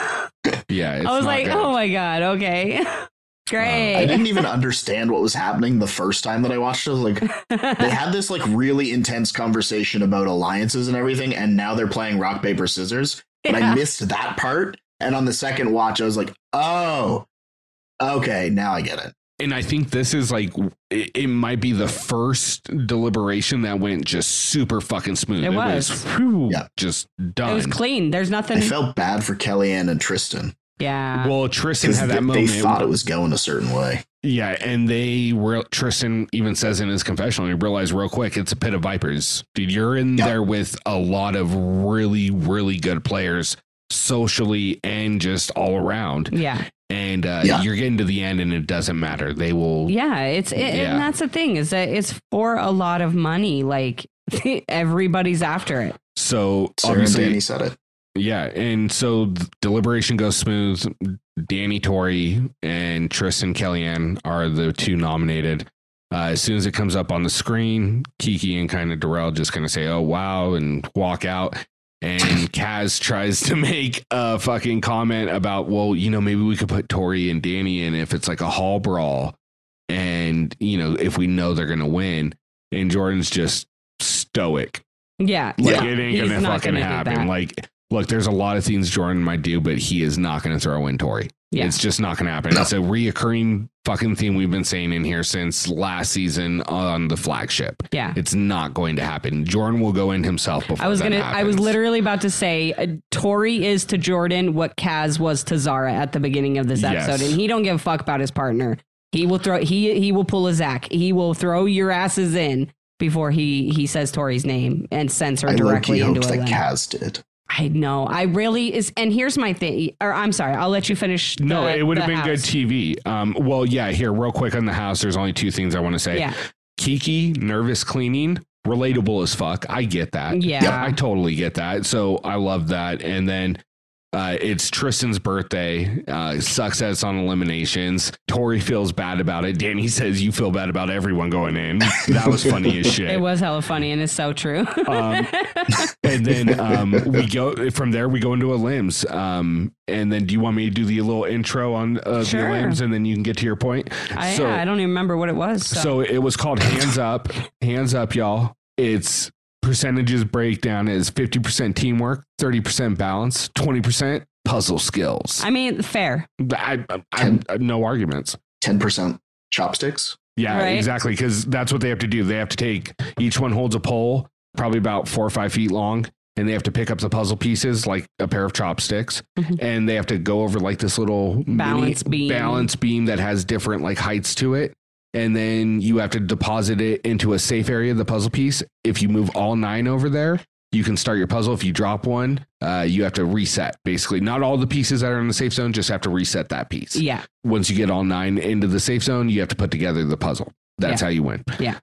Yeah, it's I was not like, good. oh my God, okay. Great. I didn't even understand what was happening the first time that I watched it. I was like, they had this like really intense conversation about alliances and everything, and now they're playing rock, paper, scissors. But Yeah. I missed that part. And on the second watch, I was like, oh, okay, now I get it. And I think this is like, it, it might be the first deliberation that went just super fucking smooth. It was. whew, Yeah. just done. It was clean. There's nothing. I felt bad for Kellyanne and Tristan. Yeah. Well, Tristan Because had they, that moment. they thought it was going a certain way. Yeah, and they were, Tristan even says in his confessional, he realized real quick, it's a pit of vipers. Dude, you're in Yeah. there with a lot of really, really good players socially and just all around. Yeah. And uh, Yeah. you're getting to the end and it doesn't matter. They will. Yeah. It's, it, Yeah. and that's the thing is that it's for a lot of money. Like everybody's after it. So Sarah and obviously, Danny said it. yeah. And so the deliberation goes smooth. Danny Torrey and Tristan Kellyanne are the two nominated. Uh, as soon as it comes up on the screen, Kiki and kind of Darrell just kind of say, oh, wow, and walk out. And Kaz tries to make a fucking comment about, well, you know, maybe we could put Tori and Danny in if it's like a hall brawl. And, you know, if we know they're going to win. And Jordan's just stoic. Yeah. Like, yeah. it ain't He's going to not fucking gonna do happen. that. Like, look, there's a lot of things Jordan might do, but he is not going to throw in Tori. Yeah. It's just not going to happen. No. It's a reoccurring fucking theme we've been saying in here since last season on the flagship. Yeah. It's not going to happen. Jordan will go in himself before I was that gonna. I was happens. literally about to say, uh, Tori is to Jordan what Kaz was to Zara at the beginning of this Yes. episode, and he don't give a fuck about his partner. He will throw. He he will pull a Zach. He will throw your asses in before he he says Tori's name and sends her I directly low-key into hoped a that limb. Kaz did. I know. I really is. And here's my thing. Or I'm sorry. I'll let you finish. No, the- it would have the been good house. T V. Um, well, yeah, here, real quick on the house, there's only two things I want to say. Yeah. Kiki, nervous cleaning, relatable as fuck. I get that. Yeah. I totally get that. So I love that. And then uh, it's Tristan's birthday. Uh, sucks that it's on eliminations. Tori feels bad about it. Danny says you feel bad about everyone going in. That was funny as shit. It was hella funny, and it's so true. Um, and then um, we go from there. We go into a limbs. Um, and then, do you want me to do the little intro on uh, Sure. the limbs, and then you can get to your point? I, so, I don't even remember what it was. So, so it was called Hands Up. Hands Up, y'all. It's percentages breakdown is fifty percent teamwork, thirty percent balance, twenty percent puzzle skills. I mean, fair. I, I, I, I no arguments. ten percent chopsticks. Yeah, Right. exactly. Because that's what they have to do. They have to take, each one holds a pole, probably about four or five feet long, and they have to pick up the puzzle pieces like a pair of chopsticks, Mhm. and they have to go over like this little Balance mini beam. balance beam that has different like heights to it. And then you have to deposit it into a safe area, the puzzle piece. If you move all nine over there, you can start your puzzle. If you drop one, uh, you have to reset. Basically, not all the pieces that are in the safe zone, just have to reset that piece. Yeah. Once you get all nine into the safe zone, you have to put together the puzzle. That's how you win. Yeah.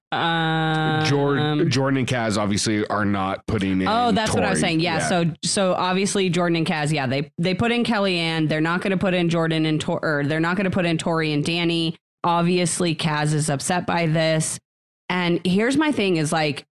Um, Jordan, Jordan and Kaz obviously are not putting in. Oh, that's what I was Tori. saying. Yeah, So, so obviously Jordan and Kaz. Yeah, they they put in Kellyanne. They're not going to put in Jordan and Tor. Or they're not going to put in Tori and Danny. Obviously, Kaz is upset by this. And here's my thing: is like,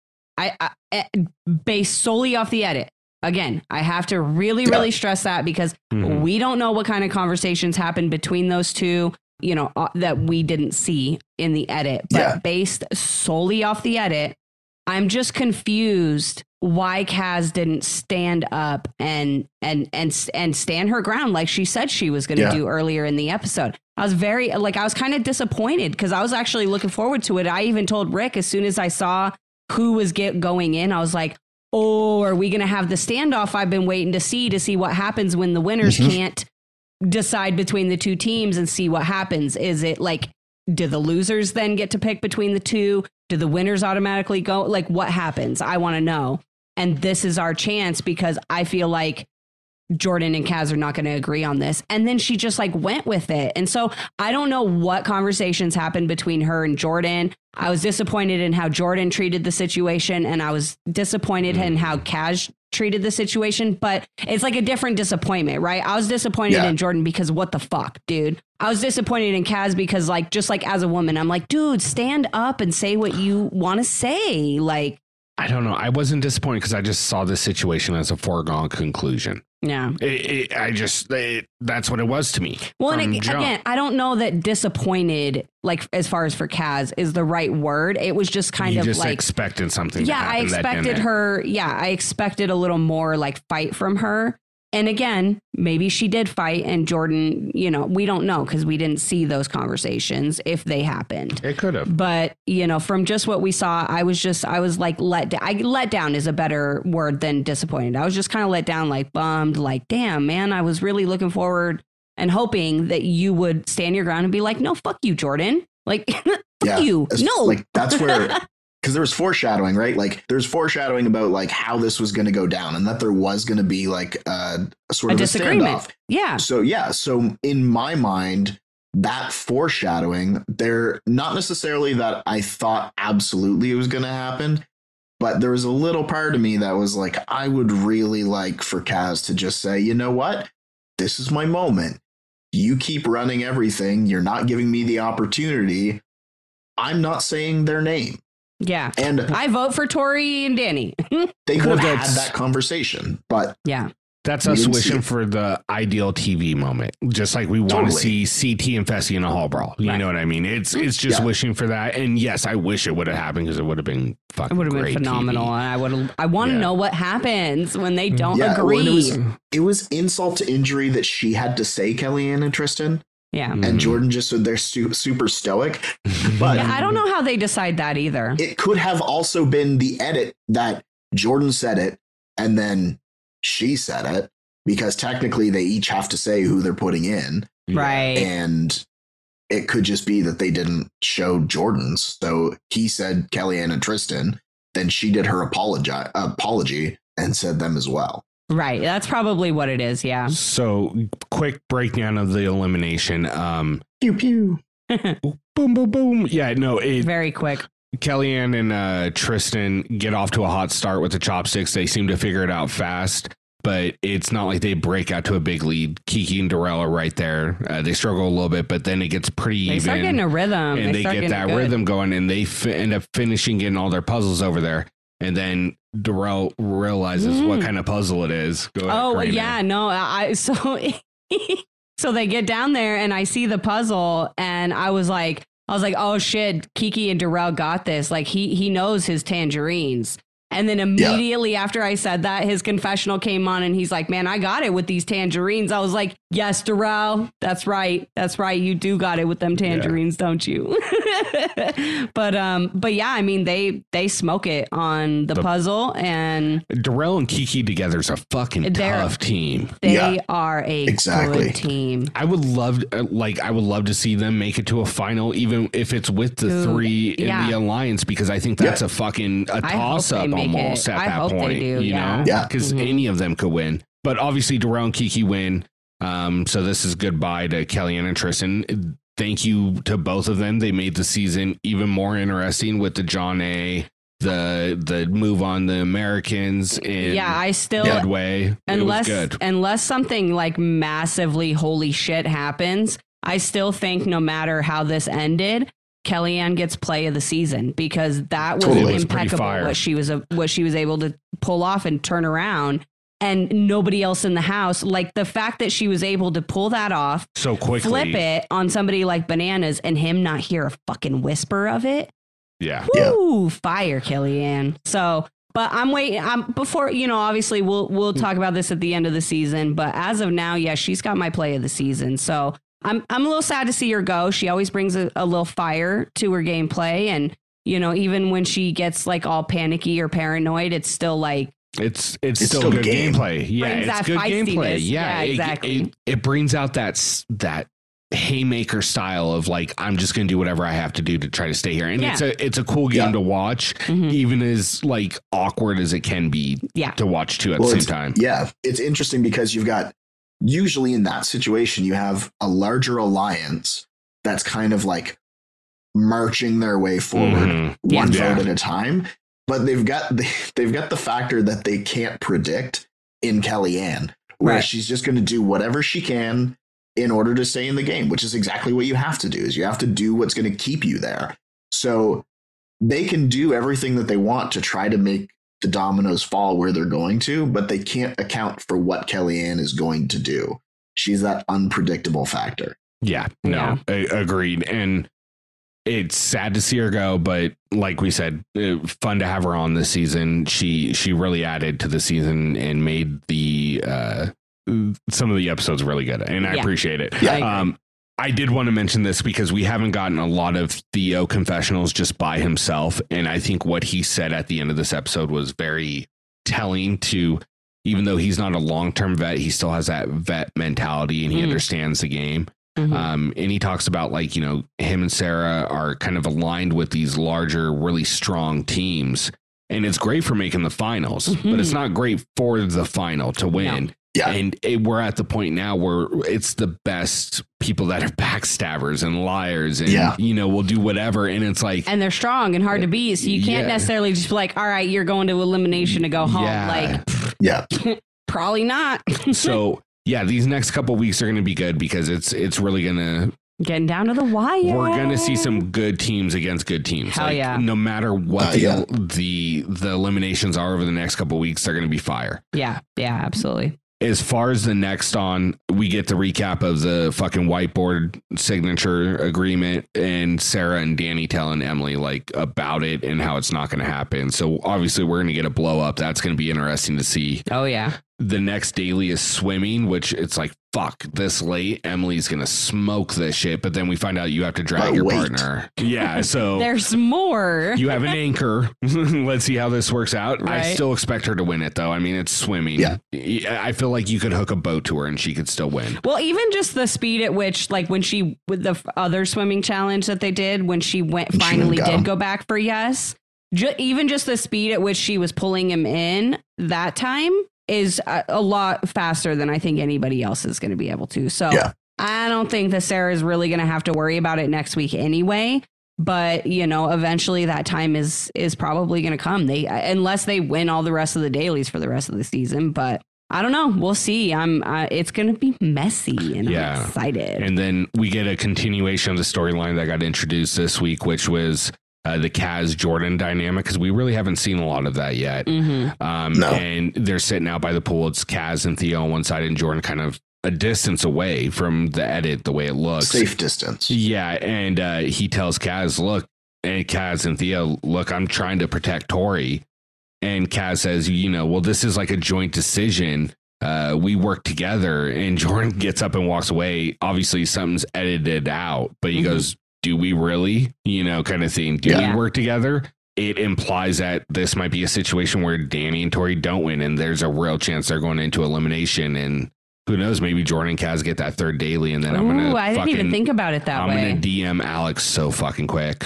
I, I eh, based solely off the edit. Again, I have to really, Yeah. really stress that because Mhm. we don't know what kind of conversations happened between those two, you know, uh, that we didn't see in the edit. But Yeah. based solely off the edit, I'm just confused why Kaz didn't stand up and and and and stand her ground like she said she was going to Yeah. do earlier in the episode. I was very like I was kind of disappointed because I was actually looking forward to it. I even told Rick as soon as I saw who was get going in, I was like, oh, are we going to have the standoff I've been waiting to see to see what happens when the winners Mhm. can't decide between the two teams and see what happens? Is it like, do the losers then get to pick between the two? Do the winners automatically go? Like, what happens? I want to know. And this is our chance because I feel like Jordan and Kaz are not going to agree on this. And then she just like went with it. And so I don't know what conversations happened between her and Jordan. I was disappointed in how Jordan treated the situation, and I was disappointed in how Kaz treated the situation, but it's like a different disappointment, right? I was disappointed Yeah. in Jordan because what the fuck, dude? I was disappointed in Kaz because like, just like as a woman, I'm like, dude, stand up and say what you want to say. Like, I don't know. I wasn't disappointed because I just saw this situation as a foregone conclusion. yeah. It, it, I just, it, that's what it was to me. Well, from and ag- jump. again, I don't know that disappointed, like as far as for Kaz, is the right word. It was just kind you of just like, expected something. yeah, to I happen that expected didn't. her. Yeah, I expected a little more like fight from her. And again, maybe she did fight and Jordan, you know, we don't know because we didn't see those conversations if they happened. It could have. But, you know, from just what we saw, I was just I was like let down. I let down is a better word than disappointed. I was just kind of let down, like bummed, like, damn, man, I was really looking forward and hoping that you would stand your ground and be like, no, fuck you, Jordan. Like, fuck Yeah, you. it's- No. Like that's where, because there was foreshadowing, right? Like there's foreshadowing about like how this was going to go down and that there was going to be like a, a sort a of a disagreement. standoff. Yeah. So yeah, so in my mind, that foreshadowing, there not necessarily that I thought absolutely it was going to happen, but there was a little part of me that was like, I would really like for Kaz to just say, you know what, this is my moment. You keep running everything. You're not giving me the opportunity. I'm not saying their name. Yeah. And I vote for Tori and Danny. they Well, could have had that's- that conversation, but Yeah. That's We us didn't see wishing it. for the ideal T V moment. Just like we want to Totally. see C T and Fessy in a hall brawl. You Right. know what I mean? It's it's just Yeah. wishing for that. And yes, I wish it would have happened because it would have been fucking It would have been great phenomenal. T V. And I would I want to Yeah. know what happens when they don't yeah, well, agree. and it was it was insult to injury that she had to say Kellyanne and Tristan, yeah. Mhm. and Jordan just stood there su- super stoic. But Yeah, I don't know how they decide that either. it could have also been the edit that Jordan said it and then she said it, because technically they each have to say who they're putting in. Right. And it could just be that they didn't show Jordan's. So he said Kellyanne and Tristan, then she did her apologi- apology and said them as well. Right. That's probably what it is. Yeah. So quick breakdown of the elimination. Um, Pew pew. boom, boom, boom. Yeah, no, it, Very quick. Kellyanne and uh, Tristan get off to a hot start with the chopsticks. They seem to figure it out fast, but it's not like they break out to a big lead. Kiki and Darrell are right there. Uh, they struggle a little bit, but then it gets pretty They even. start getting a rhythm. and they, start get getting that good. rhythm going, and they fi- end up finishing getting all their puzzles over there. And then Darrell realizes Mm. what kind of puzzle it is. Go ahead, Oh Kramer. yeah, no. I so so they get down there and I see the puzzle and I was like, I was like, oh shit, Kiki and Darrell got this. Like he he knows his tangerines. And then immediately after I said that, his confessional came on and he's like, man, I got it with these tangerines. I was like, yes, Darrell, that's right. That's right. You do got it with them tangerines, don't you? but um, but yeah, I mean, they they smoke it on the, The- puzzle and Darrell and Kiki together is a fucking They're- tough team. they Yeah, are a exactly. good team. I would love, uh, like, I would love to see them make it to a final, even if it's with the Dude, three in yeah. the alliance, because I think that's a fucking a I hope toss they up make almost it. at I that hope they point. do, You yeah. know, Yeah. because Mhm. any of them could win. But obviously, Darrell and Kiki win. Um, so this is goodbye to Kellyanne and Tristan. Thank you to both of them. They made the season even more interesting with the John A. The the move on the Americans in Yeah, I still good way. unless it was good. unless something like massively holy shit happens, I still think no matter how this ended, Kellyanne gets play of the season because that was Totally. It was pretty impeccable fire. what she was a, what she was able to pull off and turn around. And nobody else in the house, like the fact that she was able to pull that off, So quickly, flip it on somebody like Bananas, and him not hear a fucking whisper of it. yeah. Yeah. Woo, fire, Kellyanne. So, but I'm waiting. I'm before you know. Obviously, we'll we'll talk about this at the end of the season. But as of now, yeah, she's got my play of the season. So I'm I'm a little sad to see her go. She always brings a, a little fire to her gameplay, and you know, even when she gets like all panicky or paranoid, it's still like. It's it's, It's still, still good game. gameplay. Yeah, Brings it's that good feistiness. gameplay. Yeah, Yeah, it- exactly. It, it, brings out that s- that haymaker style of like I'm just gonna do whatever I have to do to try to stay here, and Yeah. it's a it's a cool game Yeah. to watch, Mhm. even as like awkward as it can be Yeah. to watch too at Well, the same it's- time. Yeah, it's interesting because you've got usually in that situation you have a larger alliance that's kind of like marching their way forward Mhm. one Yeah. vote at a time, but they've got the, they've got the factor that they can't predict in Kellyanne, where Right. she's just going to do whatever she can in order to stay in the game, which is exactly what you have to do. Is you have to do what's going to keep you there. So they can do everything that they want to try to make the dominoes fall where they're going to, but they can't account for what Kellyanne is going to do. She's that unpredictable factor. Yeah, no, a- agreed. And it's sad to see her go, but like we said, uh, fun to have her on this season. She she really added to the season and made the uh, some of the episodes really good, and I Yeah. appreciate it. Yeah, I agree. Um, I did want to mention this because we haven't gotten a lot of Theo confessionals just by himself. And I think what he said at the end of this episode was very telling to, even though he's not a long-term vet, he still has that vet mentality and he Mm. understands the game. Mhm. Um, and he talks about like, you know, him and Sarah are kind of aligned with these larger, really strong teams. And it's great for making the finals, Mhm. but it's not great for the final to win. Yeah. And it, we're at the point now where it's the best people that are backstabbers and liars and, Yeah. you know, will do whatever. And it's like, And they're strong and hard to beat. So you can't Yeah. necessarily just be like, all right, you're going to elimination to go home. Yeah. Like, Yeah. probably not. so yeah, these next couple weeks are going to be good because it's, it's really going to, Getting down to the wire. we're going to see some good teams against good teams. Hell like, yeah. No matter what Uh, the, yeah. the, the eliminations are over the next couple weeks, they're going to be fire. Yeah. Yeah, absolutely. As far as the next on, we get the recap of the fucking whiteboard signature agreement and Sarah and Danny telling Emily like about it and how it's not going to happen. So obviously we're going to get a blow up. That's going to be interesting to see. Oh, yeah. The next daily is swimming, which it's like, fuck, this late, Emily's going to smoke this shit. But then we find out you have to drag But your wait. partner. Yeah. So There's more. you have an anchor. Let's see how this works out. I Right. still expect her to win it, though. I mean, it's swimming. Yeah. I feel like you could hook a boat to her and she could still win. Well, even just the speed at which, like when she, with the f- other swimming challenge that they did, when she went, She finally didn't go. did go back for yes, ju- even just the speed at which she was pulling him in that time is a, a lot faster than I think anybody else is going to be able to. So Yeah. I don't think that Sarah's really going to have to worry about it next week anyway. But, you know, eventually that time is is probably going to come. They unless they win all the rest of the dailies for the rest of the season. But I don't know. We'll see. I'm. Uh, it's going to be messy, and Yeah. I'm excited. And then we get a continuation of the storyline that got introduced this week, which was uh, the Kaz Jordan dynamic, because we really haven't seen a lot of that yet. Mhm. Um, No. And they're sitting out by the pool. It's Kaz and Theo on one side and Jordan kind of a distance away from the edit, the way it looks. Safe distance. Yeah, and uh, he tells Kaz, look, and Kaz and Theo, look, I'm trying to protect Tori. And Kaz says, you know, well, this is like a joint decision. Uh, we work together. And Jordan gets up and walks away. Obviously, something's edited out, but he Mhm. goes, do we really? You know, kind of thing. Do Yeah. we work together? It implies that this might be a situation where Danny and Tori don't win, and there's a real chance they're going into elimination. And who knows, maybe Jordan and Kaz get that third daily, and then I'm gonna Ooh, I didn't fucking, even think about it that I'm way. gonna D M Alex so fucking quick.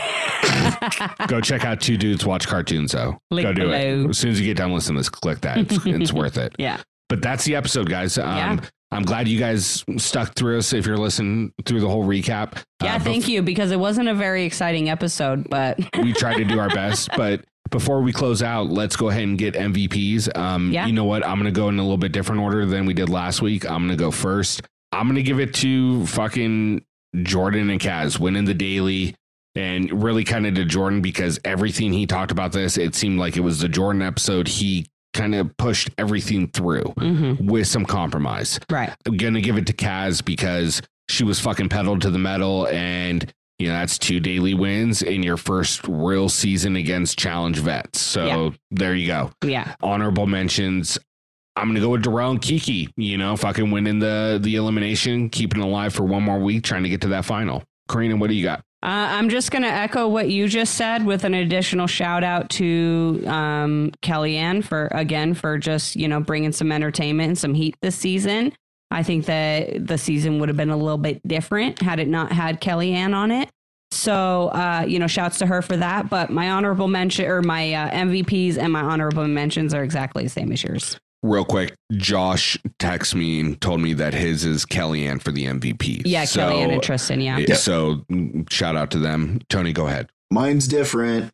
Go check out Two Dudes Watch Cartoons, though. Link Go do below. it. As soon as you get done listening to this, click that. It's, it's worth it. Yeah. But that's the episode, guys. Um, Yeah. I'm glad you guys stuck through us. If you're listening through the whole recap, Yeah, Uh, thank you, because it wasn't a very exciting episode, but we tried to do our best. But before we close out, let's go ahead and get M V Ps. Um, Yeah. You know what? I'm going to go in a little bit different order than we did last week. I'm going to go first. I'm going to give it to fucking Jordan and Kaz winning the daily, and really kind of to Jordan, because everything he talked about this, it seemed like it was the Jordan episode. He kind of pushed everything through Mhm. with some compromise. right. I'm going to give it to Kaz because she was fucking pedaled to the metal, and you know, that's two daily wins in your first real season against challenge vets. So Yeah. there you go. Yeah. Honorable mentions. I'm going to go with Darrell and Kiki, you know, fucking winning the, the elimination, keeping it alive for one more week, trying to get to that final. Karina, what do you got? Uh, I'm just going to echo what you just said with an additional shout out to um, Kellyanne for, again, for just, you know, bringing some entertainment and some heat this season. I think that the season would have been a little bit different had it not had Kellyanne on it. So, uh, you know, shouts to her for that. But my honorable mention or my uh, M V Ps and my honorable mentions are exactly the same as yours. Real quick, Josh texted me and told me that his is Kellyanne for the M V P. Yeah, so, Kellyanne and Tristan. Yeah. Yeah, So mm, shout out to them. Tony, go ahead. Mine's different.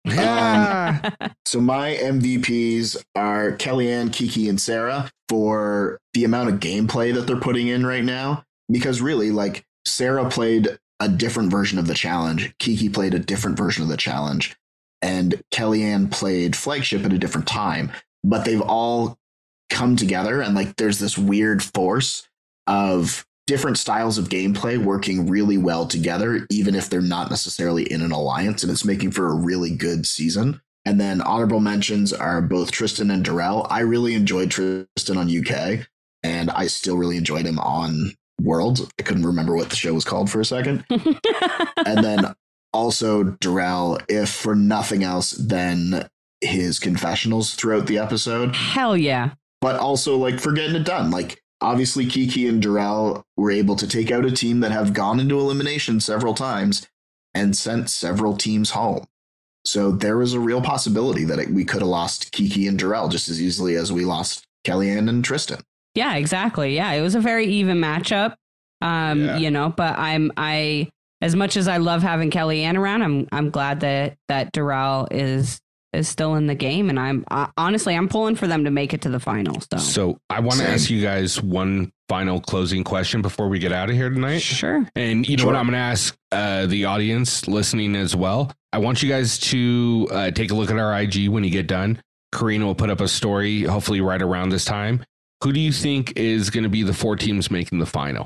Yeah. So my M V Ps are Kellyanne, Kiki, and Sarah for the amount of gameplay that they're putting in right now. Because really, like, Sarah played a different version of the challenge. Kiki played a different version of the challenge. And Kellyanne played Flagship at a different time. But they've all come together, and like there's this weird force of different styles of gameplay working really well together, even if they're not necessarily in an alliance, and it's making for a really good season. And then honorable mentions are both Tristan and Darrell. I really enjoyed Tristan on U K. and I still really enjoyed him on Worlds. I couldn't remember what the show was called for a second. And then also Darrell, if for nothing else than his confessionals throughout the episode. Hell yeah. But also like for getting it done. Like obviously Kiki and Darrell were able to take out a team that have gone into elimination several times and sent several teams home. So there was a real possibility that it, we could have lost Kiki and Darrell just as easily as we lost Kellyanne and Tristan. Yeah, exactly. Yeah, it was a very even matchup. Um, Yeah. you know, but I'm I as much as I love having Kellyanne around, I'm I'm glad that that Darrell is is still in the game, and I'm uh, honestly I'm pulling for them to make it to the final. So, So I want to Same. ask you guys one final closing question before we get out of here tonight. sure. And you know Sure. what? I'm going to ask uh, the audience listening as well. I want you guys to uh, take a look at our I G when you get done. Karina will put up a story, hopefully right around this time. Who do you think is going to be the four teams making the final?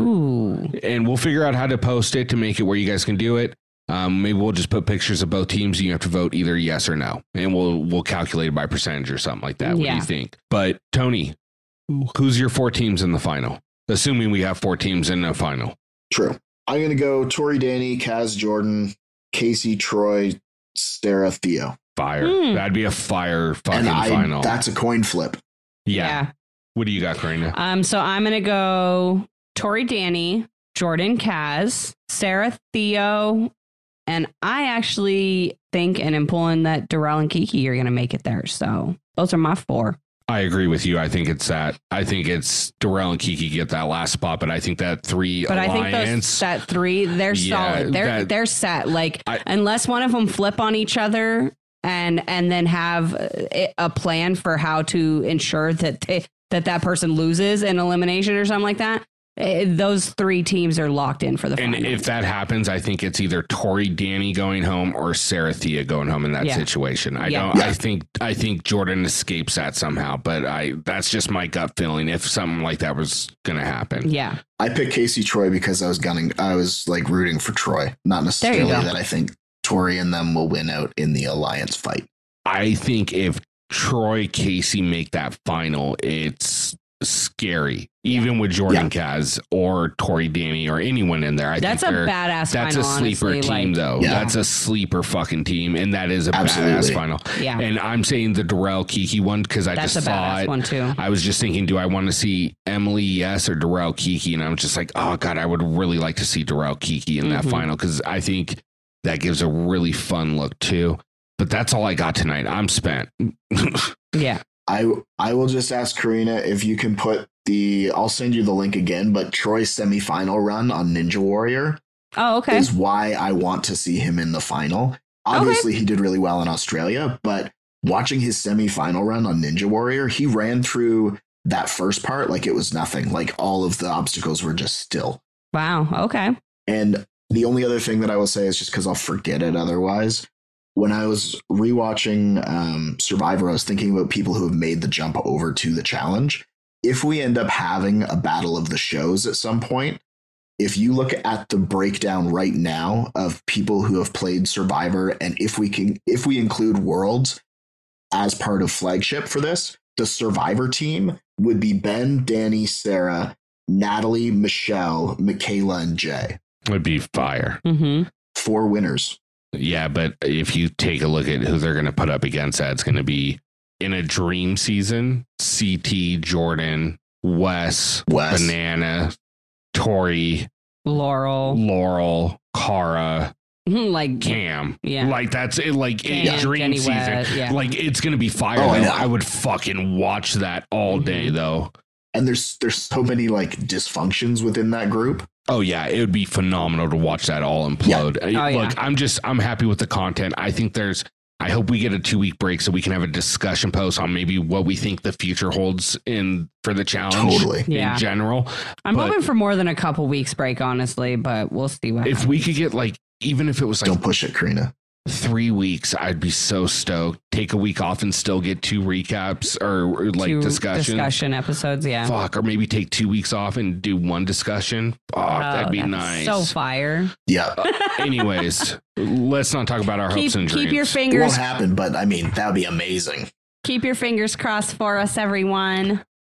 Ooh. And we'll figure out how to post it to make it where you guys can do it. Um, maybe we'll just put pictures of both teams and you have to vote either yes or no. And we'll we'll calculate it by percentage or something like that. What do Yeah. you think? But Tony, who's your four teams in the final? Assuming we have four teams in the final. True. I'm going to go Tori, Danny, Kaz, Jordan, Casey, Troy, Sarah, Theo. Fire. Hmm. That'd be a fire fucking And I, final. that's a coin flip. yeah. Yeah. What do you got, Karina? Um. So I'm gonna go Tori, Danny, Jordan, Kaz, Sarah, Theo, and I actually think and am pulling that Darrell and Kiki are gonna make it there. So those are my four. I agree with you. I think it's that. I think it's Darrell and Kiki get that last spot, but I think that three But I think alliance. those that three, they're Yeah, solid. They're that- they're set. Like I- unless one of them flip on each other and and then have a, a plan for how to ensure that they, that that person loses in elimination or something like that. eh, Those three teams are locked in for the and final. if that happens, I think it's either Tori, Danny going home or Sarah Thea going home in that Yeah. situation. I Yeah. don't. Yeah. I think. I think Jordan escapes that somehow. But I. That's just my gut feeling. If something like that was going to happen. yeah. I picked Casey, Troy because I was gunning. I was like rooting for Troy, not necessarily go. that I think Tori and them will win out in the alliance fight. I think if Troy Casey make that final, it's scary. Even with Jordan Kaz or Tori Danny or anyone in there. I That's a think they're- badass That's final, a sleeper honestly. team, Like, though. Yeah. That's a sleeper fucking team, and that is a Absolutely. badass final. Yeah. And I'm saying the Darrell Kiki one because I That's a just saw badass it. one too. I was just thinking, do I want to see Emily Yes or Darrell Kiki? And I'm just like, oh god, I would really like to see Darrell Kiki in that Mhm. final because I think that gives a really fun look too. But that's all I got tonight. I'm spent. Yeah. I I will just ask Karina if you can put the. I'll send you the link again, but Troy's semifinal run on Ninja Warrior Oh, okay. is why I want to see him in the final. Obviously, he did really well in Australia, but watching his semifinal run on Ninja Warrior, he ran through that first part like it was nothing. Like all of the obstacles were just still. Wow. Okay. And the only other thing that I will say is just because I'll forget it otherwise. When I was rewatching um, Survivor, I was thinking about people who have made the jump over to the challenge. If we end up having a battle of the shows at some point, if you look at the breakdown right now of people who have played Survivor, and if we can, if we include Worlds as part of flagship for this, the Survivor team would be Ben, Danny, Sarah, Natalie, Michelle, Michaela, and Jay. Would be fire. Mm-hmm. Four winners. Yeah, but if you take a look at who they're going to put up against that, it's going to be in a dream season, C T, Jordan, Wes, Wes. Banana, Tori, Laurel. Laurel, Cara, Like, Cam. Yeah. Like that's it. Like in Cam, dream Jenny season. West, yeah. Like it's going to be fire. Oh, I though. know. I would fucking watch that all Mhm. day though. And there's there's so many like dysfunctions within that group. Oh yeah, it would be phenomenal to watch that all implode. Uh, Oh, Look, yeah. I'm just I'm happy with the content. I think there's I hope we get a two week break so we can have a discussion post on maybe what we think the future holds in for the challenge Totally. in Yeah. general. I'm but- hoping for more than a couple weeks break, honestly, but we'll see what If we could get like even if it was like Don't push it, Karina. three weeks, I'd be so stoked. Take a week off and still get two recaps or, or, like Two discussion. discussion episodes. Yeah. Fuck, or maybe take two weeks off and do one discussion. Fuck, Oh, that'd be that's nice. So fire. Yeah. Anyways, let's not talk about our Keep hopes and dreams. keep your It won't fingers happen, but I mean that would be amazing. keep your fingers crossed for us, everyone.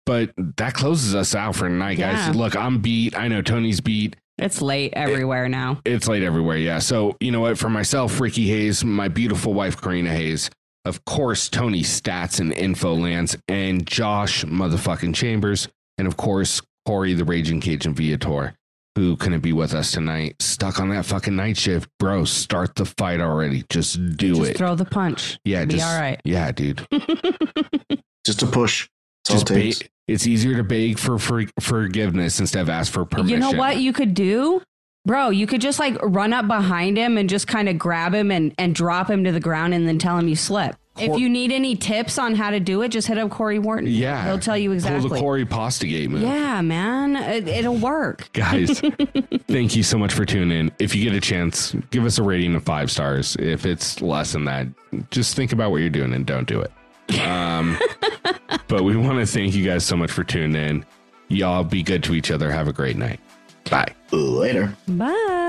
but that closes us out for tonight, guys. Yeah. Look, I'm beat. I know Tony's beat. It's late everywhere it, now. It's late everywhere, yeah. So, you know what? For myself, Ricky Hayes, my beautiful wife, Karina Hayes, of course, Tony Stats and Info Lands, and Josh motherfucking Chambers, and of course, Corey, the Raging Cajun Viator, who couldn't be with us tonight, stuck on that fucking night shift. Bro, start the fight already. Just do just it. Throw the punch. Yeah, Be just, all right. Yeah, dude. Just a push. That's Just all it takes. ba- it's easier to beg for, for forgiveness instead of ask for permission. You know what you could do? Bro, you could just like run up behind him and just kind of grab him and, and drop him to the ground and then tell him you slipped. If you need any tips on how to do it, just hit up Corey Wharton. Yeah. He'll tell you exactly. Pull the Corey Postigate move. Yeah, man. It, it'll work. Guys, thank you so much for tuning in. If you get a chance, give us a rating of five stars. If it's less than that, just think about what you're doing and don't do it. Um, but we want to thank you guys so much for tuning in. Y'all be good to each other. Have a great night. Bye. Later. Bye.